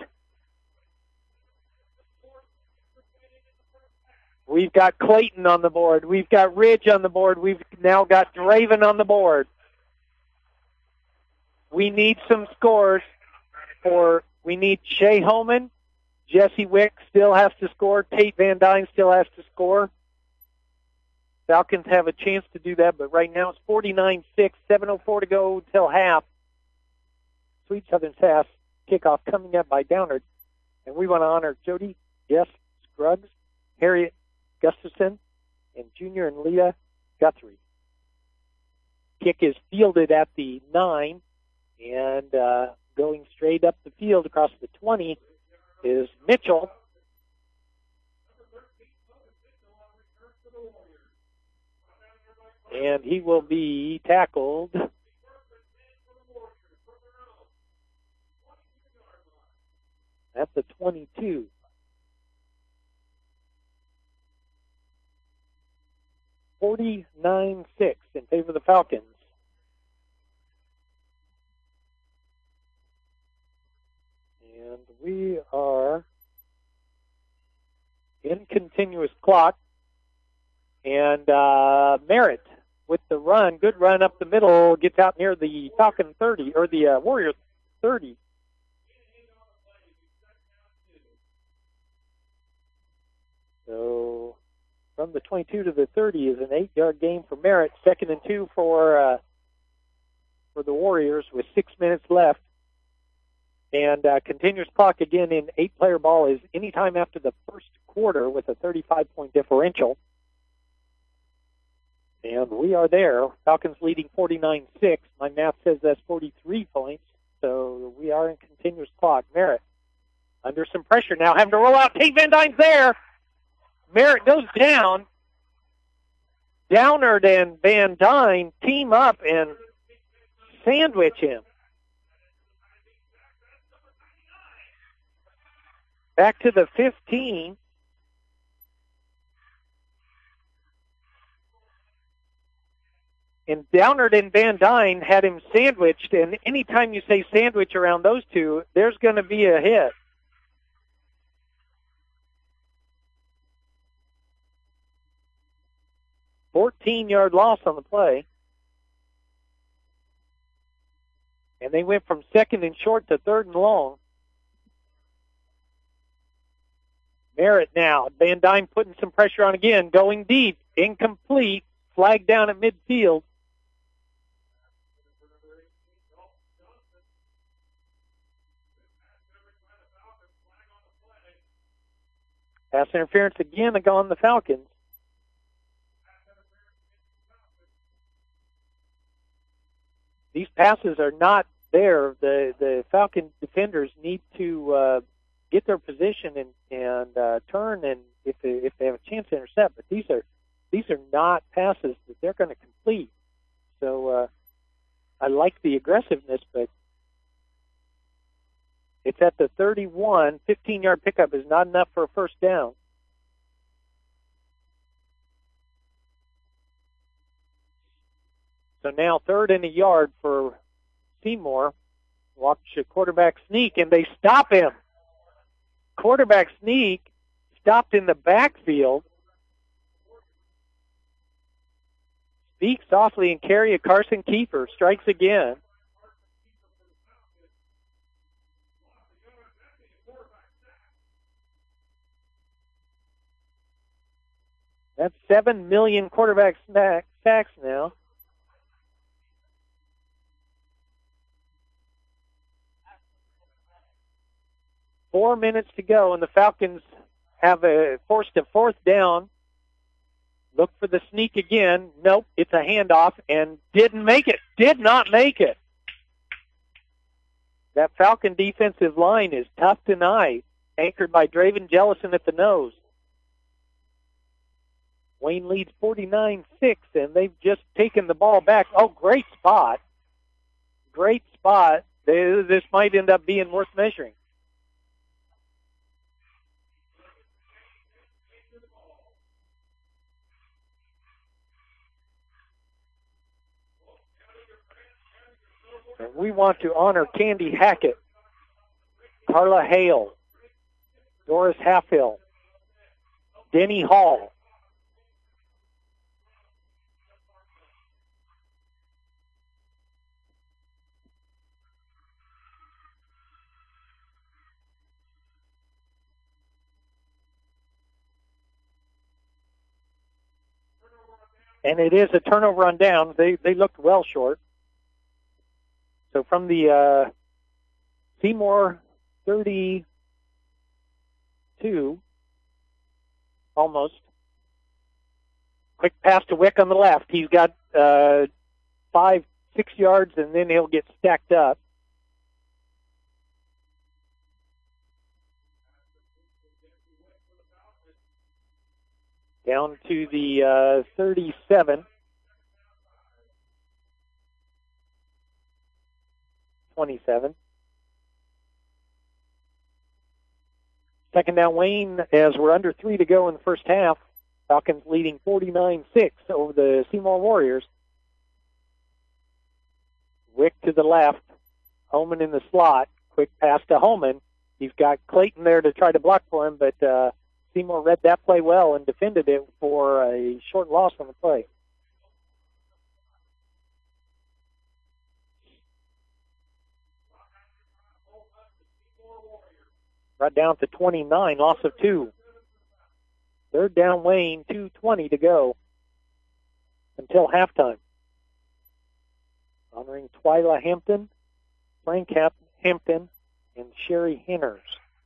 we've got Clayton on the board. We've got Ridge on the board. We've now got Draven on the board. We need some scores for we need Shea Holman. Jesse Wick still has to score. Tate Van Dyne still has to score. Falcons have a chance to do that, but right now it's forty-nine six, seven oh four to go till half. Sweet Southern Sass kickoff coming up by Downard. And we want to honor Jody, Jess Scruggs, Harriet Gustafson, and Junior and Leah Guthrie. Kick is fielded at the nine, and uh, going straight up the field across the twenty is Mitchell. And he will be tackled at the twenty-two. forty-nine six in favor of the Falcons. And we are in continuous clock. And uh, Merritt with the run, good run up the middle, gets out near the Falcon thirty, or the uh, Warrior thirty. So from the twenty-two to the thirty is an eight-yard gain for Merritt. Second and two for uh, for the Warriors with six minutes left. And uh, continuous clock again in eight-player ball is anytime after the first quarter with a thirty-five point differential. And we are there. Falcons leading forty-nine six. My math says that's forty-three points. So we are in continuous clock. Merritt under some pressure now, having to roll out. Tate Van Dyne's there. Merritt goes down. Downard and Van Dyne team up and sandwich him. Back to the fifteen. And Downard and Van Dyne had him sandwiched, and anytime you say sandwich around those two, there's going to be a hit. fourteen-yard loss on the play. And they went from second and short to third and long. Merritt now. Van Dyne putting some pressure on again, going deep, incomplete, flag down at midfield. Pass interference again on the Falcons. These passes are not there. The the Falcon defenders need to uh, get their position and and uh, turn, and if they, if they have a chance to intercept. But these are these are not passes that they're going to complete. So uh, I like the aggressiveness, but it's at the thirty-one. fifteen-yard pickup is not enough for a first down. So now third and a yard for Seymour. Watch a quarterback sneak, and they stop him. Quarterback sneak stopped in the backfield. Speak softly and carry a Carson Kiefer. Strikes again. That's seven million quarterback sacks now. Four minutes to go, and the Falcons have a forced a fourth down. Look for the sneak again. Nope, it's a handoff, and didn't make it. Did not make it. That Falcon defensive line is tough tonight, anchored by Draven Jellison at the nose. Wayne leads forty-nine six, and they've just taken the ball back. Oh, great spot. Great spot. This might end up being worth measuring. And we want to honor Candy Hackett, Carla Hale, Doris Halfhill, Denny Hall. And it is a turnover on downs. They they looked well short. So from the uh, Seymour thirty-two, almost. Quick pass to Wick on the left. He's got uh, five, six yards, and then he'll get stacked up. Down to the uh, thirty-seven. twenty-seven. Second down, Wayne, as we're under three to go in the first half. Falcons leading forty-nine six over the Seymour Warriors. Wick to the left. Holman in the slot. Quick pass to Holman. He's got Clayton there to try to block for him, but uh, Seymour read that play well and defended it for a short loss on the play. Right down to twenty-nine, loss of two. Third down, Wayne, two twenty to go until halftime. Honoring Twyla Hampton, Frank Hampton, and Sherry Henners.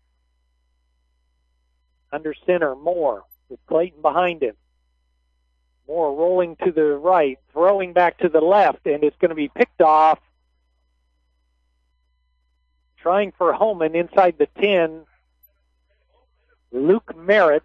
Under center, Moore with Clayton behind him. Moore rolling to the right, throwing back to the left, and it's going to be picked off. Trying for Holman inside the ten. Luke Merritt.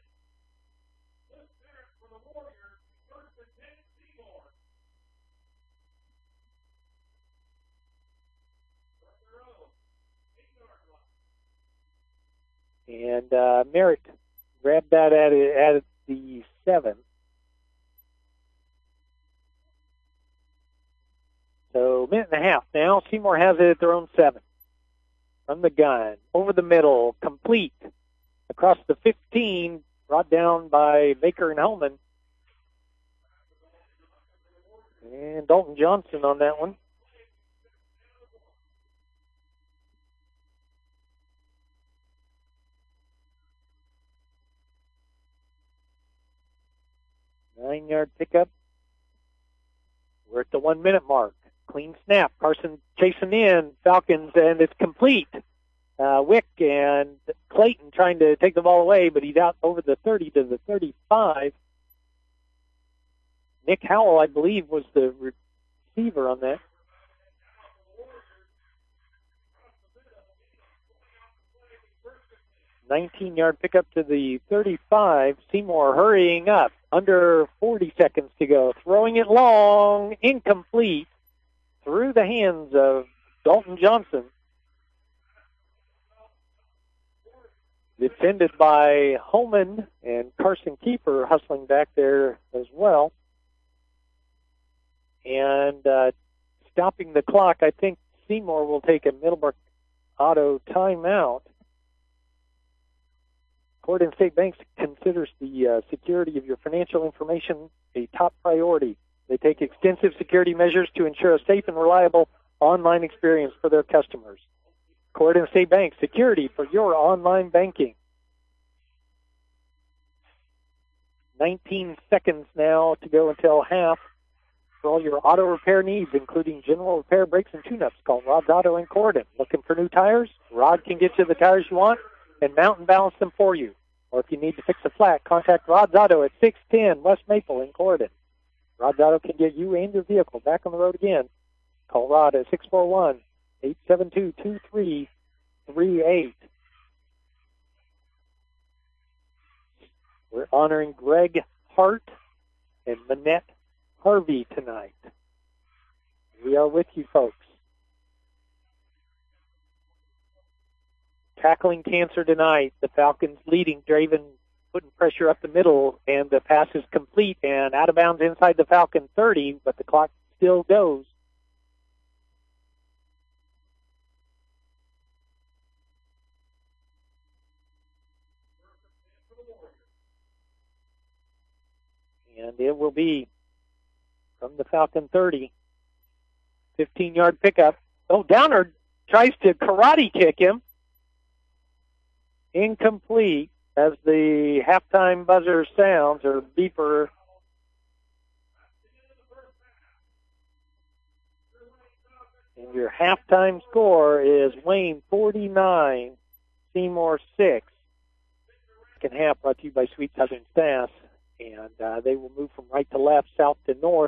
And uh, Merritt grabbed that at, at the seven. So minute and a half now. Seymour has it at their own seven. From the gun, over the middle, complete. Across the fifteen, brought down by Baker and Holman. And Dalton Johnson on that one. Nine-yard pickup. We're at the one-minute mark. Clean snap. Carson chasing in. Falcons, and it's complete. Uh, Wick and Clayton trying to take the ball away, but he's out over the thirty to the thirty-five. Nick Howell, I believe, was the receiver on that. nineteen-yard pickup to the thirty-five. Seymour hurrying up. Under forty seconds to go. Throwing it long. Incomplete. Through the hands of Dalton Johnson. Defended by Holman and Carson Keeper hustling back there as well. And uh, stopping the clock, I think Seymour will take a Middlebrook auto timeout. Corydon State Bank considers the uh, security of your financial information a top priority. They take extensive security measures to ensure a safe and reliable online experience for their customers. Corydon State Bank, security for your online banking. nineteen seconds now to go until half. For all your auto repair needs, including general repair, brakes, and tune-ups, call Rod's Auto in Corydon. Looking for new tires? Rod can get you the tires you want and mount and balance them for you. Or if you need to fix a flat, contact Rod's Auto at six ten West Maple in Corydon. Rod's Auto can get you and your vehicle back on the road again. Call Rod at six four one, eight seven two, two three three eight. We're honoring Greg Hart and Manette Harvey tonight. We are with you, folks. Tackling cancer tonight. The Falcons leading. Draven putting pressure up the middle, and the pass is complete and out of bounds inside the Falcon thirty, but the clock still goes. And it will be from the Falcon thirty. fifteen-yard pickup. Oh, Downer tries to karate kick him. Incomplete as the halftime buzzer sounds, or beeper. And your halftime score is Wayne forty-nine, Seymour six. Second half brought to you by Sweet Southern Staff. And uh, they will move from right to left, south to north.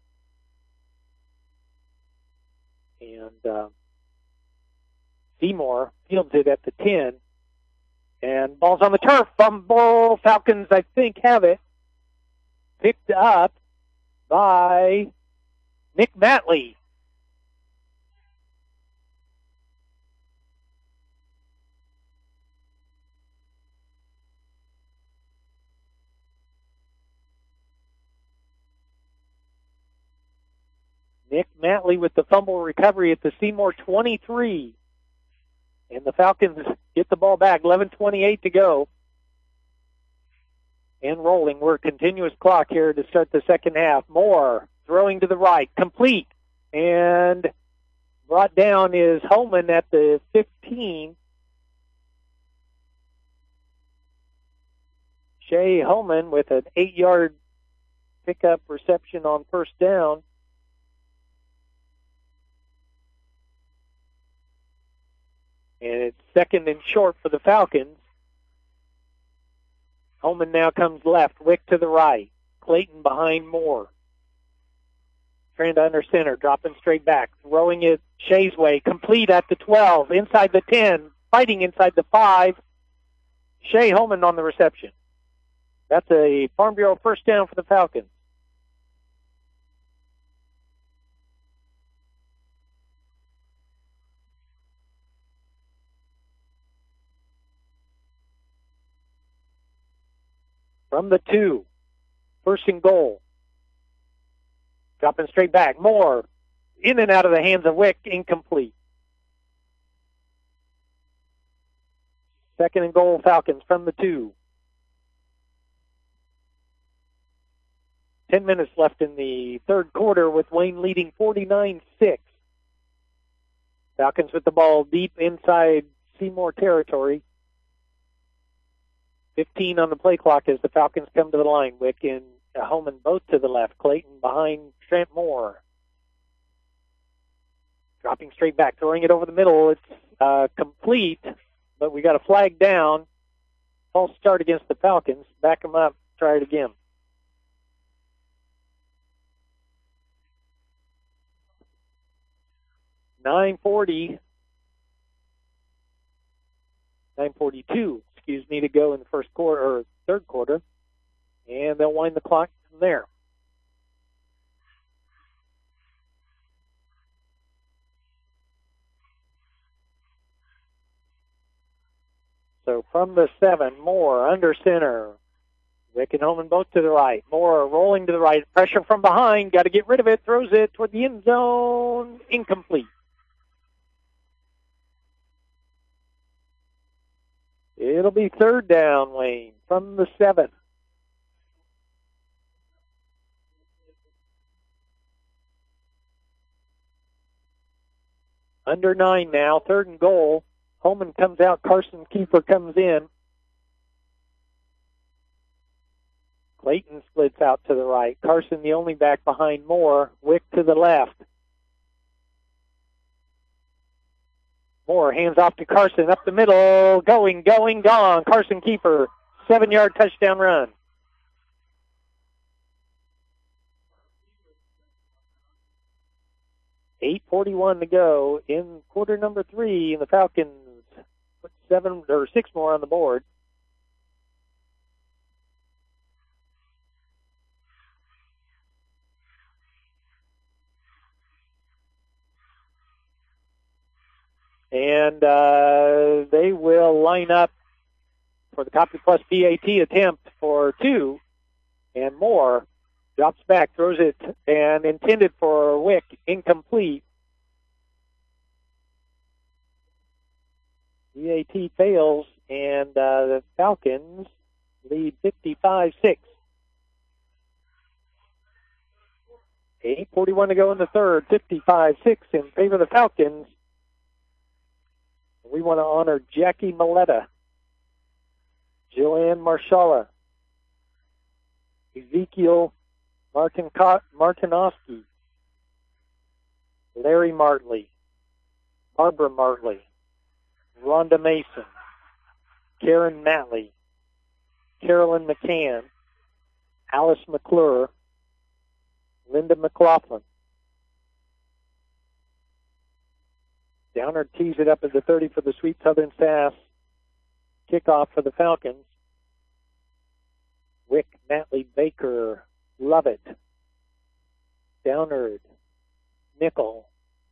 And uh, Seymour fields it at the ten. And ball's on the turf. Fumble. Falcons, I think, have it. Picked up by Nick Matley. Nick Matley with the fumble recovery at the Seymour twenty-three. And the Falcons get the ball back. eleven twenty-eight to go. And rolling. We're a continuous clock here to start the second half. Moore throwing to the right. Complete. And brought down is Holman at the fifteen. Shea Holman with an eight-yard pickup reception on first down. And it's second and short for the Falcons. Holman now comes left. Wick to the right. Clayton behind Moore. Trying to under center. Dropping straight back. Throwing it Shea's way. Complete at the twelve. Inside the ten. Fighting inside the five. Shea Holman on the reception. That's a Farm Bureau first down for the Falcons. From the two, first and goal. Dropping straight back. Moore in and out of the hands of Wick, incomplete. Second and goal, Falcons from the two. Ten minutes left in the third quarter with Wayne leading forty-nine six. Falcons with the ball deep inside Seymour territory. fifteen on the play clock as the Falcons come to the line. Wick and Holman both to the left. Clayton behind Trent Moore. Dropping straight back, throwing it over the middle. It's uh, complete, but we got a flag down. False start against the Falcons. Back them up. Try it again. nine forty. nine forty-two. Excuse me, to go in the first quarter or third quarter, and they'll wind the clock from there. So from the seven, Moore under center. Wick and Holman both to the right. Moore rolling to the right. Pressure from behind. Got to get rid of it. Throws it toward the end zone. Incomplete. It'll be third down, Wayne, from the seven. Under nine now, third and goal. Holman comes out, Carson Kiefer comes in. Clayton splits out to the right. Carson the only back behind Moore. Wick to the left. Moore hands off to Carson up the middle. Going, going, gone. Carson keeper. Seven-yard touchdown run. eight forty-one to go in quarter number three, and the Falcons put seven or six more on the board. And uh, they will line up for the Copy Plus P A T attempt for two. And Moore drops back, throws it, and intended for Wick, incomplete. P A T fails, and uh, the Falcons lead fifty-five six. eight forty-one to go in the third, fifty-five six in favor of the Falcons. We want to honor Jackie Maletta, Joanne Marshala, Ezekiel Martin Martinovsky, Larry Martley, Barbara Martley, Rhonda Mason, Karen Matley, Carolyn McCann, Alice McClure, Linda McLaughlin. Downer tees it up at the thirty for the Sweet Southern Sass. Kickoff for the Falcons. Wick, Matley, Baker, Lovett, Downard, Nickel.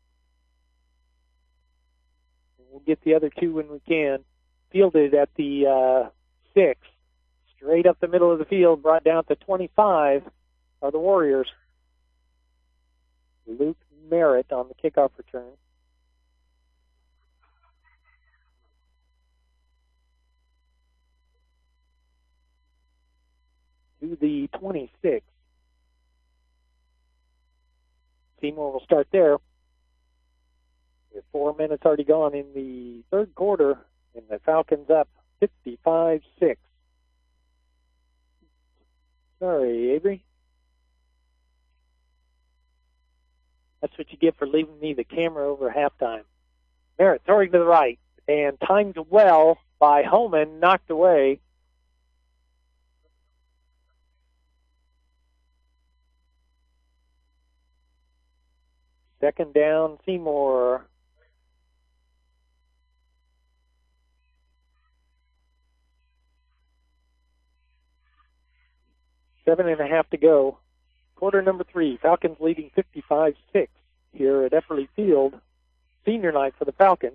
We'll get the other two when we can. Fielded at the uh, six. Straight up the middle of the field, brought down to twenty-five are the Warriors. Luke Merritt on the kickoff return. To the twenty-six. Seymour will start there. With four minutes already gone in the third quarter, and the Falcons up fifty-five six. Sorry, Avery. That's what you get for leaving me the camera over halftime. Merritt throwing to the right, and timed well by Holman, knocked away. Second down, Seymour. Seven and a half to go. Quarter number three. Falcons leading fifty-five six here at Epperly Field. Senior night for the Falcons.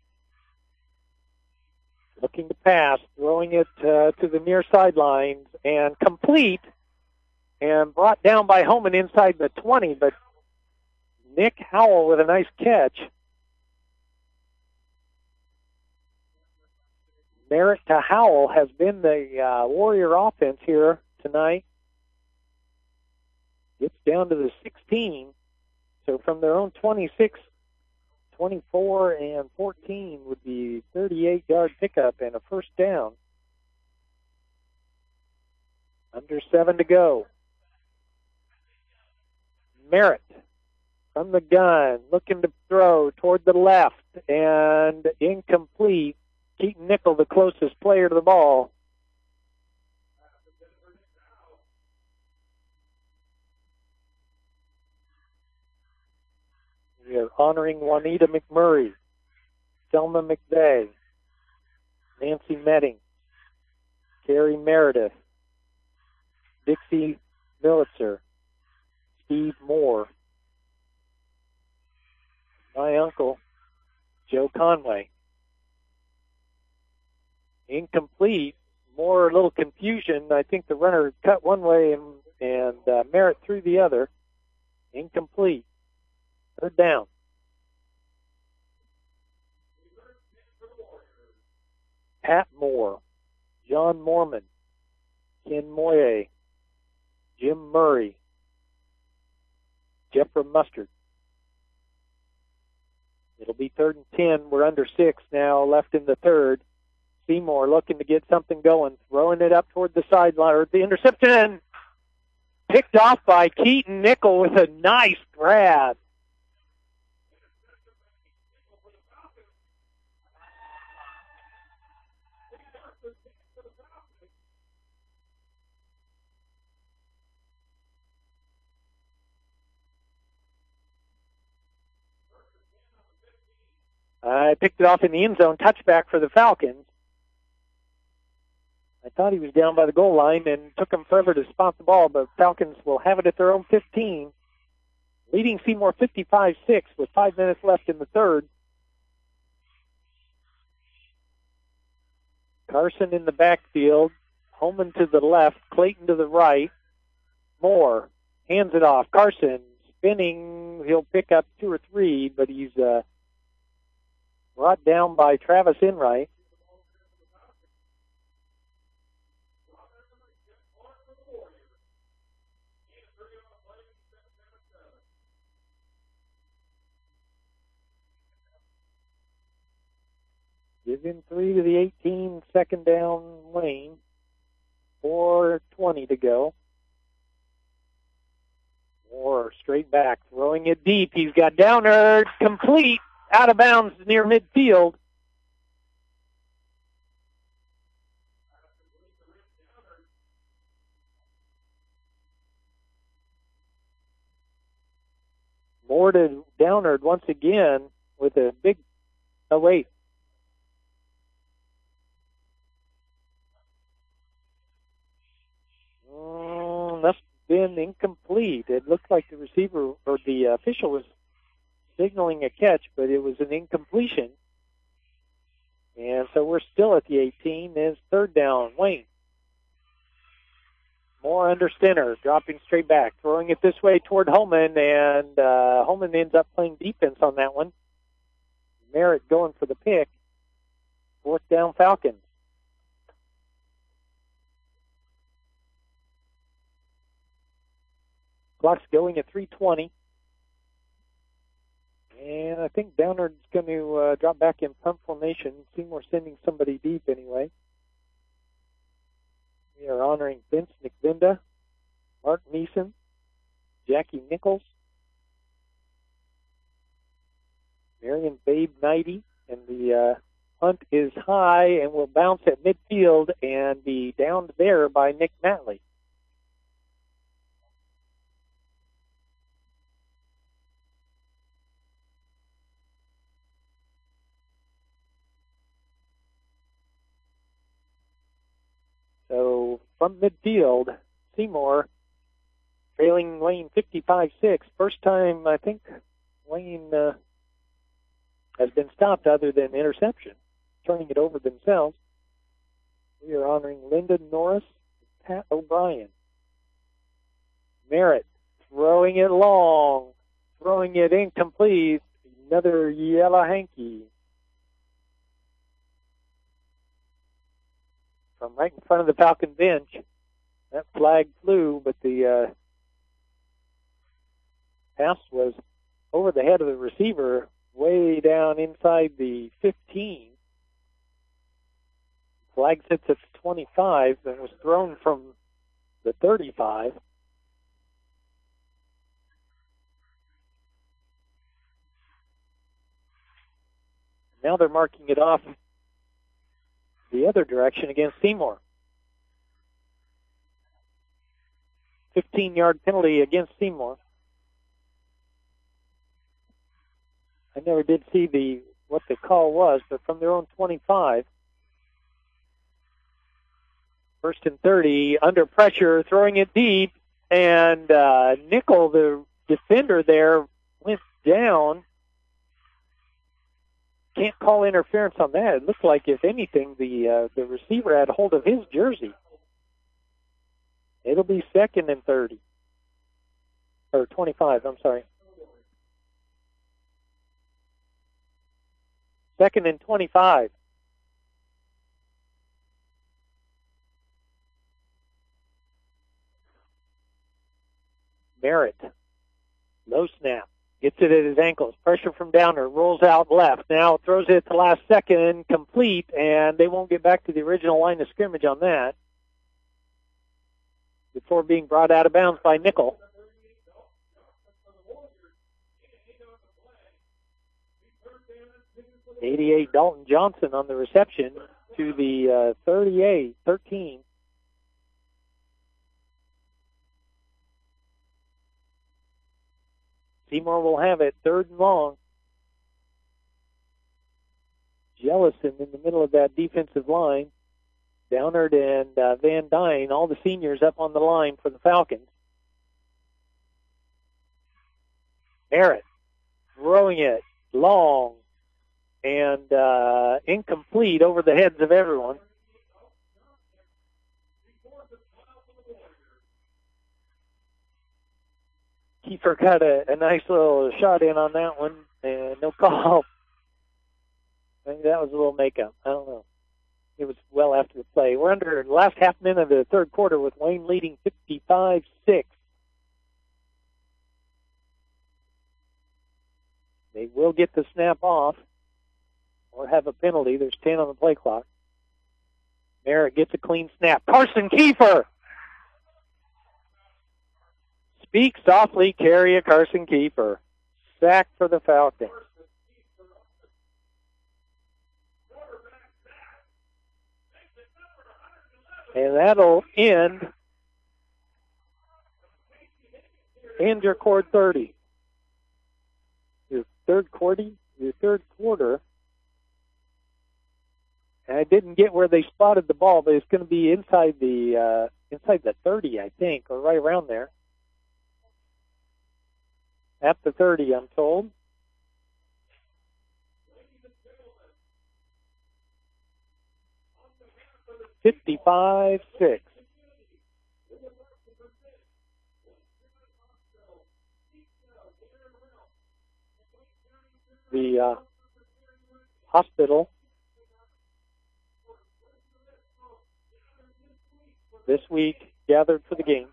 Looking to pass, throwing it uh, to the near sidelines, and complete, and brought down by Holman inside the twenty, but Nick Howell with a nice catch. Merritt to Howell has been the uh, Warrior offense here tonight. Gets down to the sixteen. So from their own twenty-six, twenty-four and fourteen would be thirty-eight-yard pickup and a first down. Under seven to go. Merritt from the gun, looking to throw toward the left, and incomplete. Keaton Nickel, the closest player to the ball. We are honoring Juanita McMurray, Selma McVeigh, Nancy Metting, Carrie Meredith, Dixie Militzer, Steve Moore, my uncle, Joe Conway. Incomplete. More a little confusion. I think the runner cut one way and, and uh, Merritt threw the other. Incomplete. Third down. Pat Moore, John Mormon, Ken Moye, Jim Murray, Jeffrey Mustard. It'll be third and ten. We're under six now, left in the third. Seymour looking to get something going, throwing it up toward the sideline, or the interception, and picked off by Keaton Nickel with a nice grab. I picked it off in the end zone, touchback for the Falcons. I thought he was down by the goal line and took him forever to spot the ball, but Falcons will have it at their own fifteen, leading Seymour fifty-five six with five minutes left in the third. Carson in the backfield, Holman to the left, Clayton to the right. Moore hands it off. Carson spinning. He'll pick up two or three, but he's uh, brought down by Travis Enright. Give him three to the eighteen, second down lane. four twenty to go. Moore straight back, throwing it deep. He's got Downard, complete, out of bounds near midfield. Moore to Downard once again with a big, oh wait. Mm, must have been incomplete. It looked like the receiver or the official was signaling a catch, but it was an incompletion. And so we're still at the eighteen. It's third down. Wayne. Moore under center, dropping straight back, throwing it this way toward Holman, and uh, Holman ends up playing defense on that one. Merritt going for the pick. Fourth down Falcons. Clock's going at three twenty. And I think Downard's going to uh, drop back in punt formation. Seymour sending somebody deep anyway. We are honoring Vince McVinda, Mark Neeson, Jackie Nichols, Marion Babe Nighty, and the uh, punt is high and will bounce at midfield and be downed there by Nick Matley. So from midfield, Seymour trailing Wayne fifty-five six. First time I think Wayne uh, has been stopped other than interception, turning it over themselves. We are honoring Lyndon Norris and Pat O'Brien. Merritt throwing it long, throwing it incomplete. Another yellow hanky. From right in front of the Falcon bench. That flag flew, but the uh, pass was over the head of the receiver, way down inside the fifteen. Flag sits at twenty-five and was thrown from the thirty-five. Now they're marking it off the other direction against Seymour. fifteen-yard penalty against Seymour. I never did see the what the call was, but from their own twenty-five. First and thirty, under pressure, throwing it deep, and uh, Nickel, the defender there, went down. Can't call interference on that. It looked like, if anything, the uh, the receiver had hold of his jersey. It'll be second and thirty. Or twenty-five, I'm sorry. Second and twenty-five. Merritt. Low snap. Gets it at his ankles. Pressure from Downer. Rolls out left. Now throws it at the last second. Complete. And they won't get back to the original line of scrimmage on that. before being brought out of bounds by Nickel. eighty-eight Dalton Johnson on the reception to the uh, thirty-eight thirteen. Seymour will have it third and long. Jellison in the middle of that defensive line. Downard and uh, Van Dyne, all the seniors up on the line for the Falcons. Merritt throwing it long and uh, incomplete over the heads of everyone. Kiefer got a, a nice little shot in on that one, and no call. I think that was a little makeup. I don't know. It was well after the play. We're under the last half minute of the third quarter with Wayne leading fifty-five six. They will get the snap off or have a penalty. There's ten on the play clock. Merritt gets a clean snap. Carson Kiefer! Speak softly, carry a Carson Kiefer. Sack for the Falcons. And that'll end, end your quarter thirty. Your third quarter, your third quarter. And I didn't get where they spotted the ball, but it's going to be inside the uh, inside the thirty, I think, or right around there. At the thirty, I'm told. fifty-five six. The uh, hospital this week gathered for the game.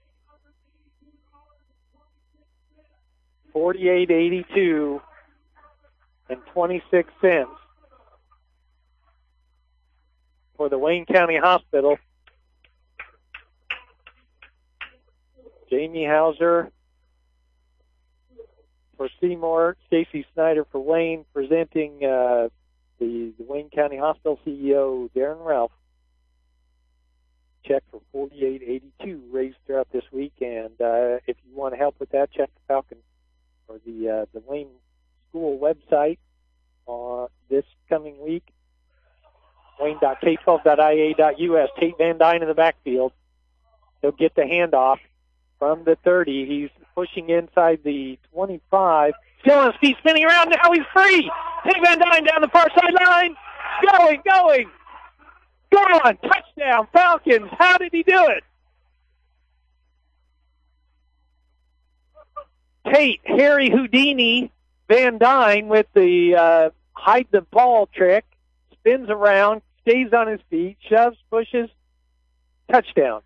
forty-eight eighty-two and twenty-six cents. For the Wayne County Hospital. Jamie Hauser for Seymour, Stacy Snyder for Wayne, presenting uh, the, the Wayne County Hospital C E O, Darren Ralph. Check for forty-eight eighty-two raised throughout this week, and uh, if you want to help with that, check the Falcon or the uh, the Wayne School website uh, this coming week. Wayne dot K twelve dot I A dot U S. Tate Van Dyne in the backfield. He'll get the handoff from the thirty. He's pushing inside the twenty-five. Still on his feet, spinning around. Now he's free. Tate Van Dyne down the far sideline. Going, going. Gone. Touchdown, Falcons. How did he do it? Tate, Harry Houdini, Van Dyne with the uh, hide the ball trick. Spins around, stays on his feet, shoves, pushes, touchdown.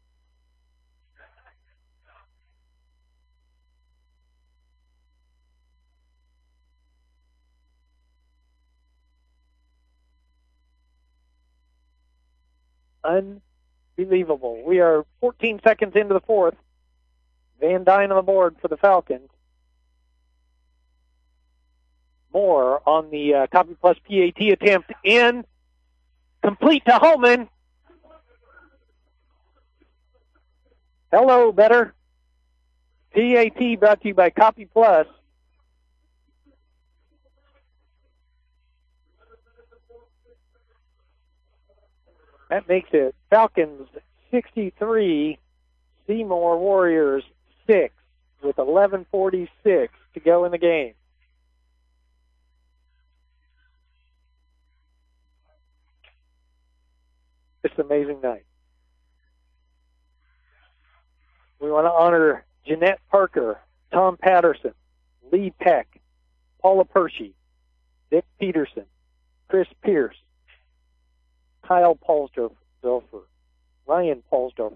Unbelievable. We are fourteen seconds into the fourth. Van Dyne on the board for the Falcons. More on the uh, Copy Plus P A T attempt in. Complete to Holman. Hello, better. P A T brought to you by Copy Plus. That makes it Falcons sixty-three, Seymour Warriors six with eleven forty-six to go in the game. It's an amazing night. We want to honor Jeanette Parker, Tom Patterson, Lee Peck, Paula Pershey, Dick Peterson, Chris Pierce, Kyle Paulsdorfer, Ryan Paulsdorfer.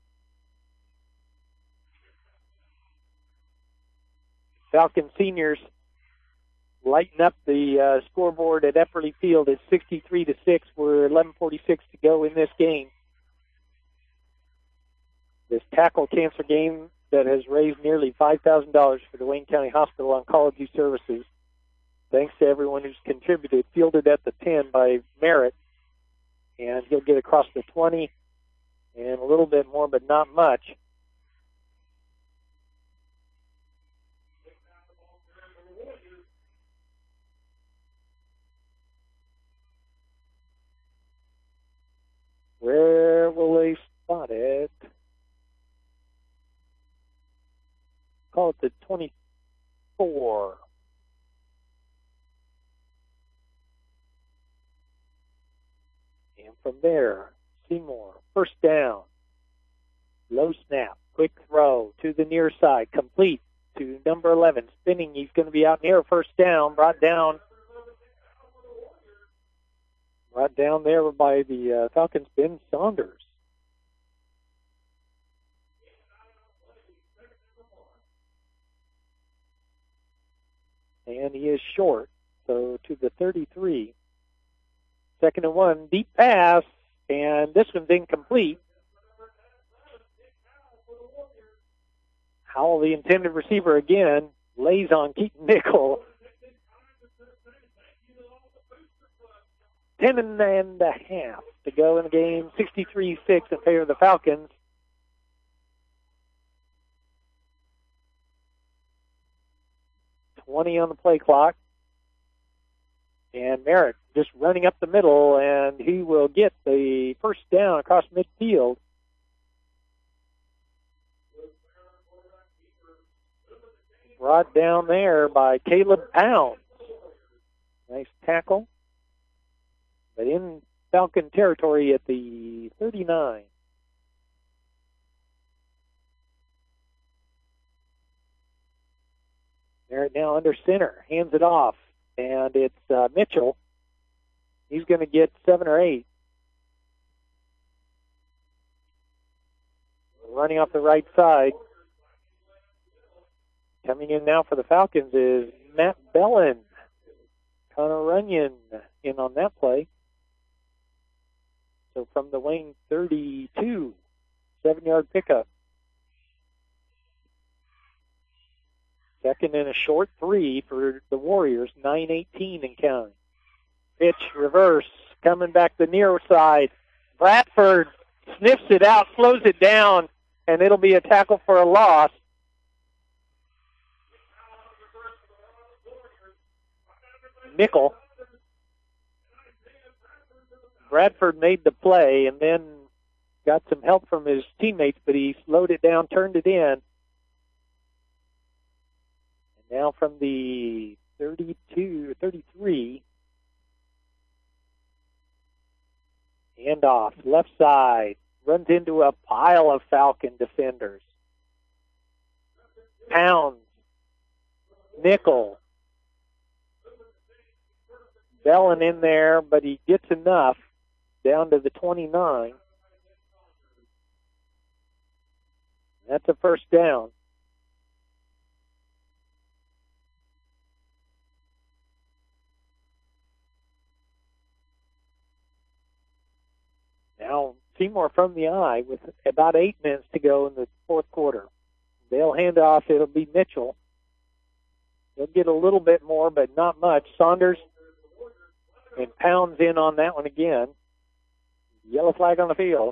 Falcon seniors lighten up the uh, scoreboard at Epperly Field. It's sixty-three to six. We're eleven forty-six to go in this game. this tackle cancer game that has raised nearly five thousand dollars for the Wayne County Hospital Oncology Services. Thanks to everyone who's contributed. Fielded at the ten by Merritt. And he'll get across the twenty and a little bit more, but not much. Where will they spot it? Call it the twenty-four. And from there, Seymour, first down. Low snap, quick throw to the near side, complete to number eleven. Spinning, he's going to be out near first down, brought down. Brought down there by the uh, Falcons, Ben Saunders. And he is short, so to the thirty-three. Second and one, deep pass, and this one's incomplete. Howell, the intended receiver again, lays on Keaton Nickel. Ten and a half to go in the game, sixty-three six in favor of the Falcons. twenty on the play clock. And Merritt just running up the middle, and he will get the first down across midfield. Brought down there by Caleb Pounds. Nice tackle. But in Falcon territory at the thirty-nine. Merritt now under center, hands it off, and it's uh, Mitchell. He's going to get seven or eight. Running off the right side. Coming in now for the Falcons is Matt Bellin. Connor Runyon in on that play. So from the Wayne thirty-two, seven-yard pickup. Second and a short three for the Warriors, nine eighteen in counting. Pitch, reverse, coming back the near side. Bradford sniffs it out, slows it down, and it'll be a tackle for a loss. Nickel. Bradford made the play and then got some help from his teammates, but he slowed it down, turned it in. And now from the thirty-two, thirty-three, handoff, left side, runs into a pile of Falcon defenders. Pounds, Nickel, Bellin in there, but he gets enough down to the twenty-nine. That's a first down. Now Seymour from the eye with about eight minutes to go in the fourth quarter. They'll hand off. It'll be Mitchell. They'll get a little bit more, but not much. Saunders and Pounds in on that one again. Yellow flag on the field.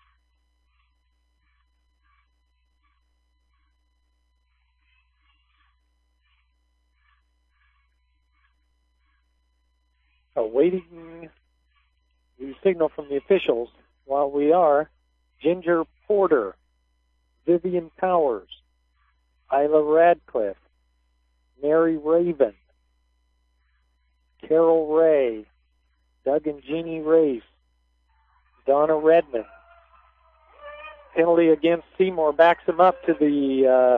Awaiting the signal from the officials while we are. Ginger Porter, Vivian Powers, Isla Radcliffe, Mary Raven, Carol Ray, Doug and Jeannie Race, Donna Redmond. Penalty against Seymour backs him up to the uh,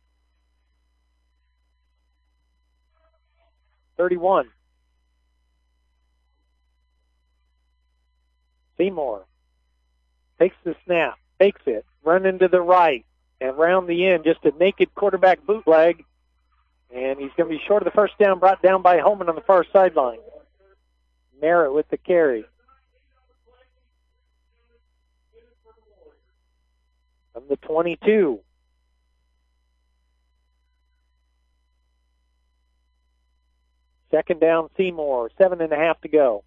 thirty-one. Seymour takes the snap, fakes it, running to the right, and round the end, just a naked quarterback bootleg. And he's going to be short of the first down, brought down by Holman on the far sideline. Merritt with the carry. from the twenty-two. Second down, Seymour. Seven and a half to go.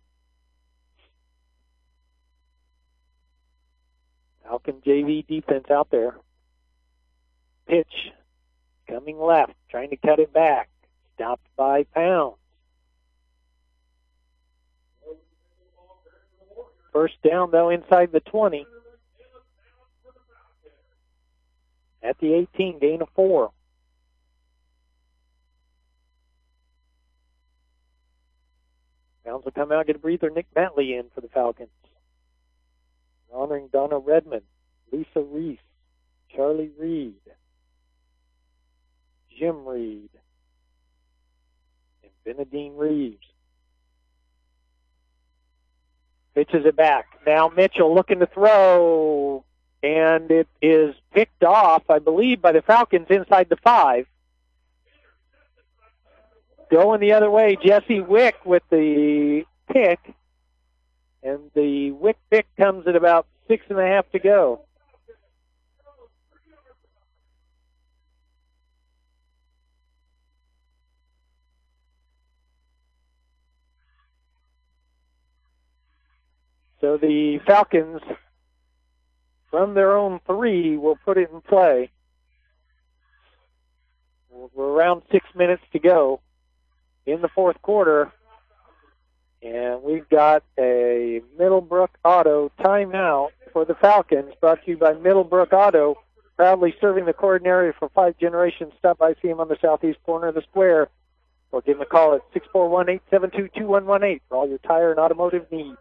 Falcon J V defense out there. Pitch coming left, trying to cut it back. Stopped by Pounds. First down, though, inside the twenty. At the eighteen, gain of four. Pounds will come out, get a breather. Nick Matley in for the Falcons. Honoring Donna Redmond, Lisa Reese, Charlie Reed, Jim Reed, and Benedine Reeves. Pitches it back. Now Mitchell looking to throw, and it is picked off, I believe, by the Falcons inside the five. Going the other way, Jesse Wick with the pick, and the Wick pick comes at about six and a half to go. So the Falcons, from their own three, will put it in play. We're around six minutes to go in the fourth quarter. And we've got a Middlebrook Auto timeout for the Falcons, brought to you by Middlebrook Auto, proudly serving the Corridon area for five generations. Stop by, see them on the southeast corner of the square, or give them a call at six four one, eight seven two, two one one eight for all your tire and automotive needs.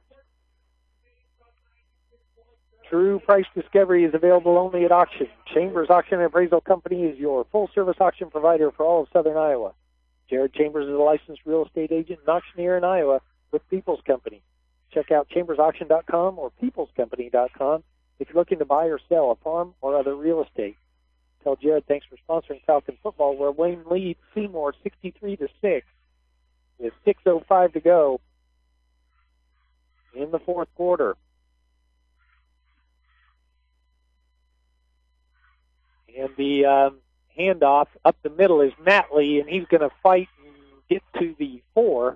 True price discovery is available only at auction. Chambers Auction and Appraisal Company is your full-service auction provider for all of southern Iowa. Jared Chambers is a licensed real estate agent and auctioneer in Iowa with People's Company. Check out chambers auction dot com or peoples company dot com if you're looking to buy or sell a farm or other real estate. Tell Jared thanks for sponsoring Falcon football, where Wayne leads Seymour sixty-three to six with six oh five to go in the fourth quarter. And the um, handoff up the middle is Matley, and he's going to fight and get to the four.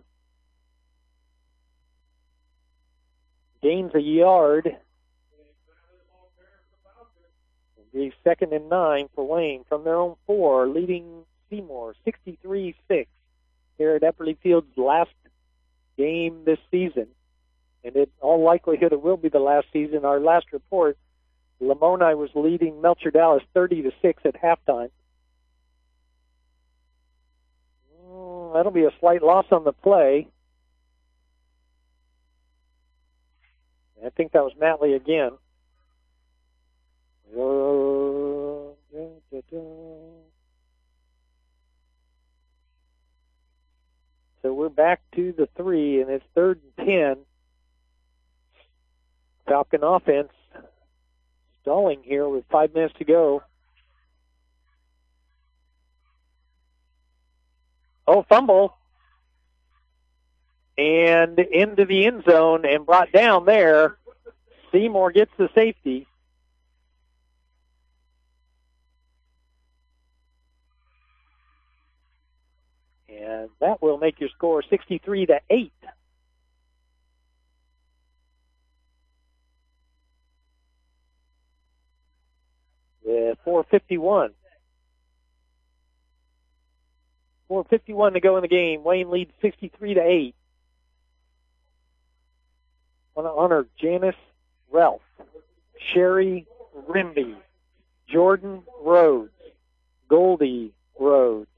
Gains a yard. It'll be second and nine for Wayne from their own four, leading Seymour sixty-three six here at Epperly Field's last game this season. And in all likelihood, it will be the last season. Our last report, Lamoni was leading Melcher Dallas thirty to six at halftime. Mm, that'll be a slight loss on the play. I think that was Matley again. So we're back to the three, and it's third and ten. Falcon offense stalling here with five minutes to go. Oh, fumble. And into the end zone and brought down there. Seymour gets the safety. And that will make your score sixty-three to eight. With four fifty-one. four fifty-one to go in the game. Wayne leads sixty-three to eight. I want to honor Janice Ralph, Sherry Rimby, Jordan Rhodes, Goldie Rhodes,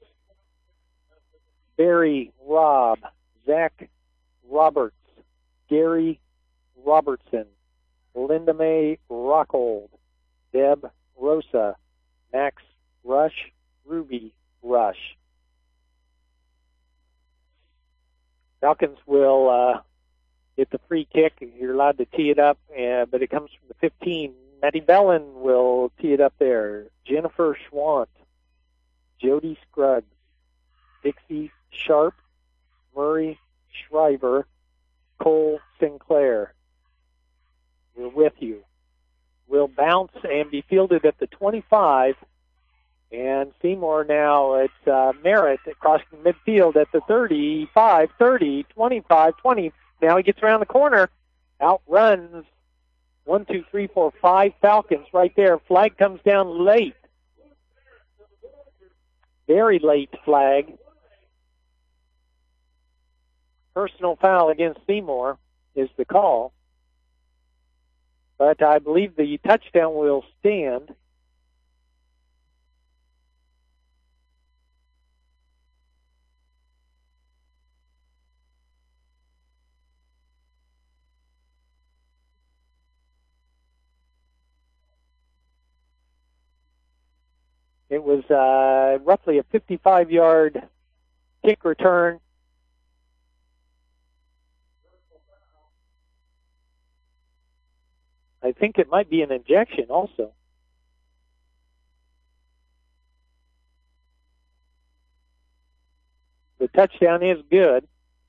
Barry Robb, Zach Roberts, Gary Robertson, Linda Mae Rockhold, Deb Rosa, Max Rush, Ruby Rush. Falcons will uh, get the free kick. You're allowed to tee it up, uh, but it comes from the fifteen. Maddie Bellin will tee it up there. Jennifer Schwant, Jody Scruggs, Dixie Sharp, Murray Shriver, Cole Sinclair. We're with you. will bounce and be fielded at the twenty-five. And Seymour now at uh, Merritt across the midfield at the thirty-five, thirty, twenty-five, twenty. Now he gets around the corner, outruns one, two, three, four, five Falcons right there. Flag comes down late. Very late flag. Personal foul against Seymour is the call. But I believe the touchdown will stand. It was uh, roughly a fifty-five-yard kick return. I think it might be an injection also. The touchdown is good.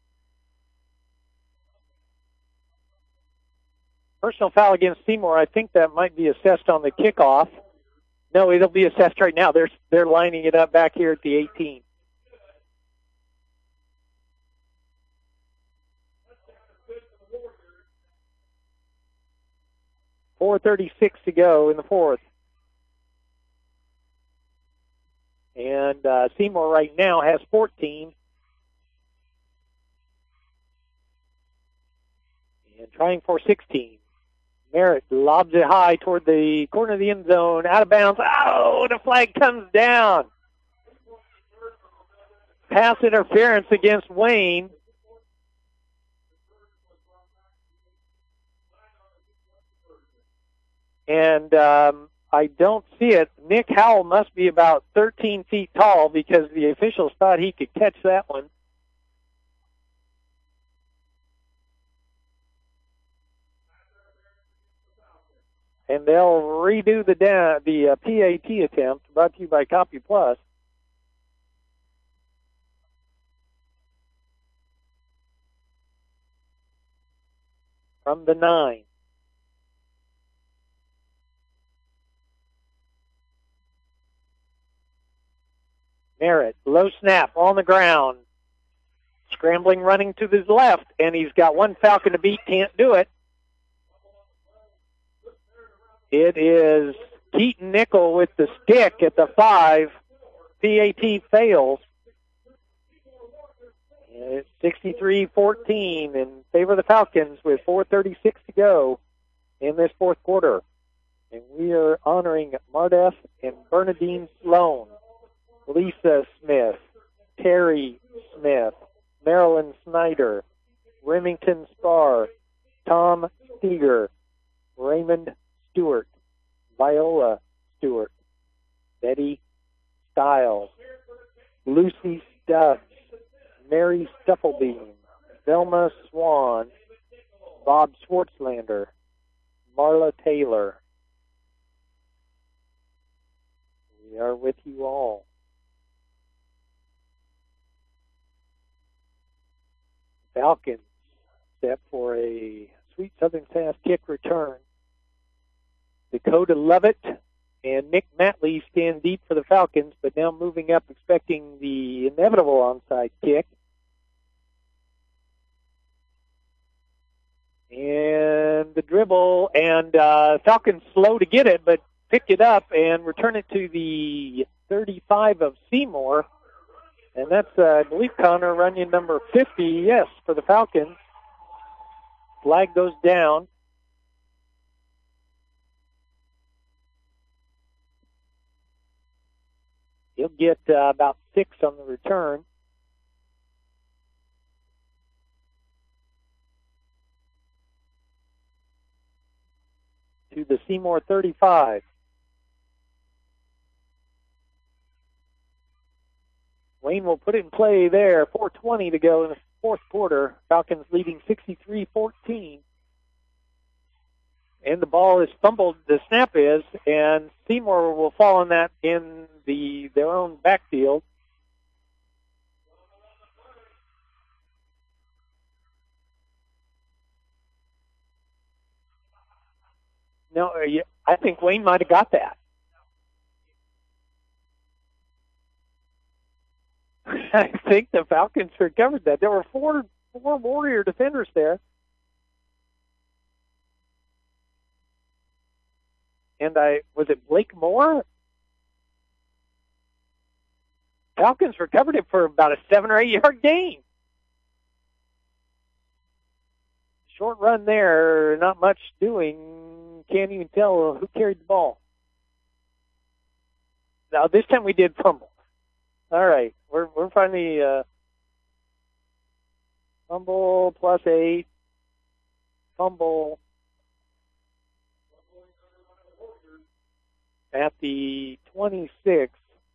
Personal foul against Seymour. I think that might be assessed on the kickoff. No, it'll be assessed right now. They're, they're lining it up back here at the eighteen. four thirty-six to go in the fourth. And uh, Seymour right now has fourteen. And trying for sixteen. Merritt lobs it high toward the corner of the end zone, out of bounds. Oh, the flag comes down. Pass interference against Wayne. And um, I don't see it. Nick Howell must be about thirteen feet tall because the officials thought he could catch that one. And they'll redo the da- the uh, P A T attempt, brought to you by Copy Plus. From the nine. Merritt, low snap on the ground. Scrambling, running to his left, and he's got one Falcon to beat, can't do it. It is Keaton Nickel with the stick at the five. P A T fails. And it's sixty-three fourteen in favor of the Falcons with four thirty-six to go in this fourth quarter. And we are honoring Mardef and Bernadine Sloan, Lisa Smith, Terry Smith, Marilyn Snyder, Remington Spar, Tom Steger, Raymond Stewart, Viola Stewart, Betty Stiles, Lucy Stubbs, Mary Stufflebeam, Velma Swan, Bob Schwartzlander, Marla Taylor. We are with you all. Falcons set for a Sweet Southern Sass kick return. Dakota Lovett and Nick Matley stand deep for the Falcons, but now moving up, expecting the inevitable onside kick. And the dribble, and uh, Falcons slow to get it, but pick it up and return it to the thirty-five of Seymour. And that's, uh, I believe, Connor Runyon number fifty, yes, for the Falcons. Flag goes down. He'll get uh, about six on the return. To the Seymour thirty-five. Wayne will put it in play there. four twenty to go in the fourth quarter. Falcons leading sixty-three fourteen. And the ball is fumbled, the snap is, and Seymour will fall on that in the their own backfield. No, I think Wayne might have got that. I think the Falcons recovered that. There were four four Warrior defenders there. And I was it Blake Moore? Falcons recovered it for about a seven or eight yard gain. Short run there, not much doing. Can't even tell who carried the ball. Now this time we did fumble. All right, we're we're finally uh, fumble plus eight, fumble at the twenty-six.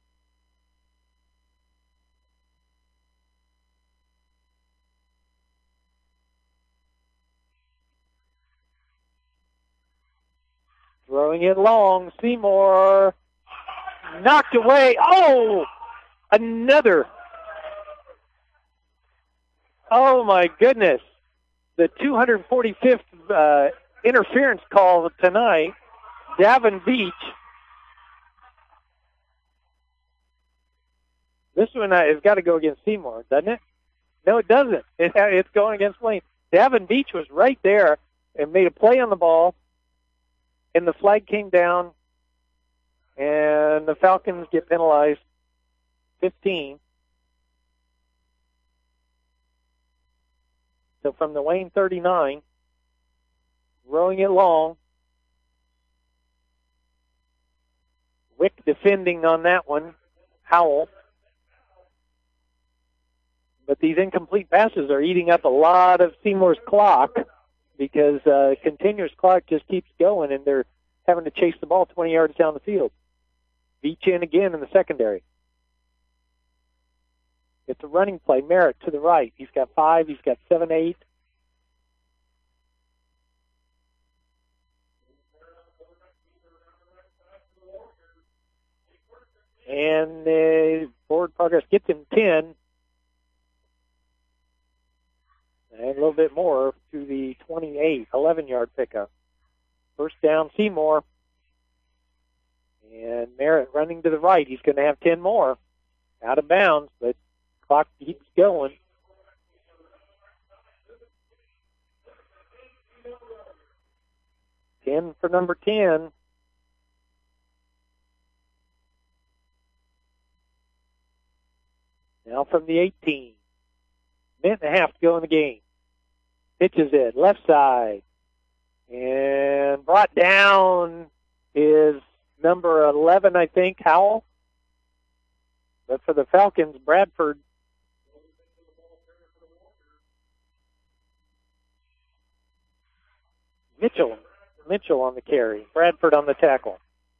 Throwing it long, Seymour knocked away. Oh, another. Oh my goodness. The two hundred forty-fifth uh, interference call tonight. Davin Beach. This one uh, has got to go against Seymour, doesn't it? No, it doesn't. It, it's going against Wayne. Davin Beach was right there and made a play on the ball. And the flag came down, and the Falcons get penalized fifteen. So from the Wayne thirty-nine, rowing it long. Wick defending on that one, Howell. But these incomplete passes are eating up a lot of Seymour's clock, because uh, continuous clock just keeps going, and they're having to chase the ball twenty yards down the field. Beach in again in the secondary. It's a running play. Merritt to the right. He's got five. He's got seven, eight. And uh, forward progress gets him ten. And a little bit more to the twenty-eight, eleven-yard pickup. First down, Seymour. And Merritt running to the right. He's going to have ten more. Out of bounds, but clock keeps going. ten for number ten. Now from the eighteen. Minute and a half to go in the game. Pitches it, left side. And brought down is number eleven, I think, Howell. But for the Falcons, Bradford. Mitchell. Mitchell on the carry. Bradford on the tackle.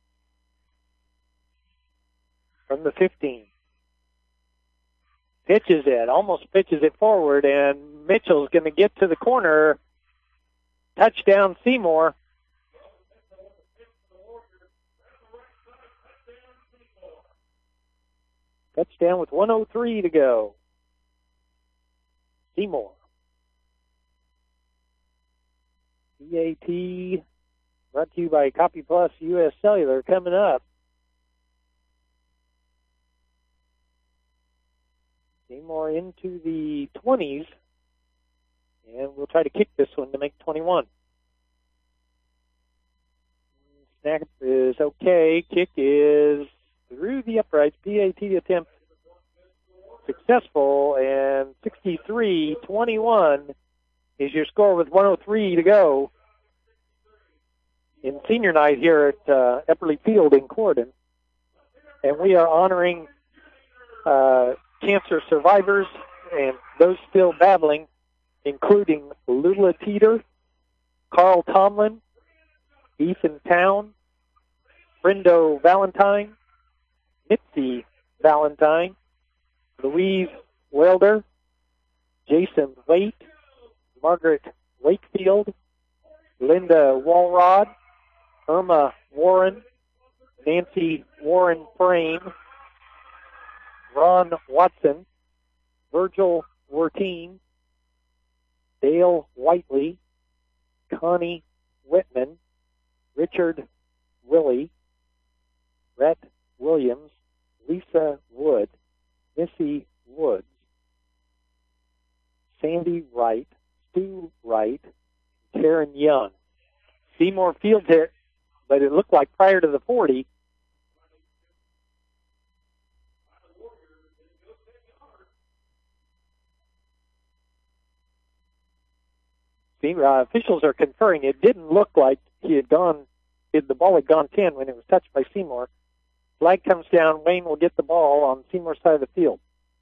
From the fifteen. Pitches it, almost pitches it forward, and Mitchell's going to get to the corner. Touchdown, Seymour. Touchdown with one oh three to go. Seymour. P A T brought to you by Copy Plus U S Cellular coming up. Seymour into the twenties, and we'll try to kick this one to make twenty-one. Snap is okay. Kick is through the uprights. P A T attempt successful, and sixty-three twenty-one is your score with one oh three to go in senior night here at uh, Epperly Field in Corydon. And we are honoring uh, cancer survivors and those still battling, including Lula Teeter, Carl Tomlin, Ethan Town, Brendo Valentine, Mitzi Valentine, Louise Welder, Jason Waite, Margaret Wakefield, Linda Walrod, Irma Warren, Nancy Warren Frame, Ron Watson, Virgil Werteen, Dale Whiteley, Connie Whitman, Richard Willie, Rhett Williams, Lisa Wood, Missy Woods, Sandy Wright, Stu Wright, Karen Young. Seymour Fields there, but it looked like prior to the forty. The uh, officials are conferring. It didn't look like he had gone, the ball had gone ten when it was touched by Seymour. Flag comes down. Wayne will get the ball on Seymour's side of the field.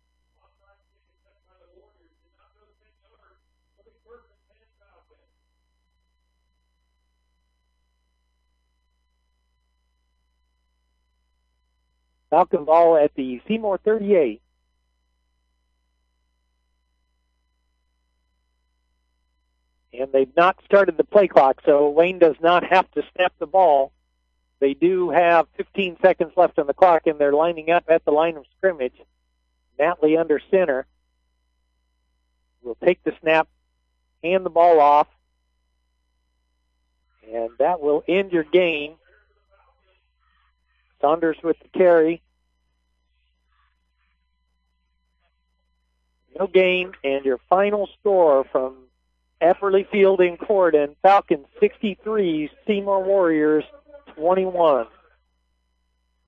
Falcon ball at the Seymour thirty-eight. And they've not started the play clock, so Wayne does not have to snap the ball. They do have fifteen seconds left on the clock, and they're lining up at the line of scrimmage. Natley under center will take the snap, hand the ball off, and that will end your game. Saunders with the carry. No gain, and your final score from Epperly Field in Corydon, Falcons sixty-three, Seymour Warriors twenty-one.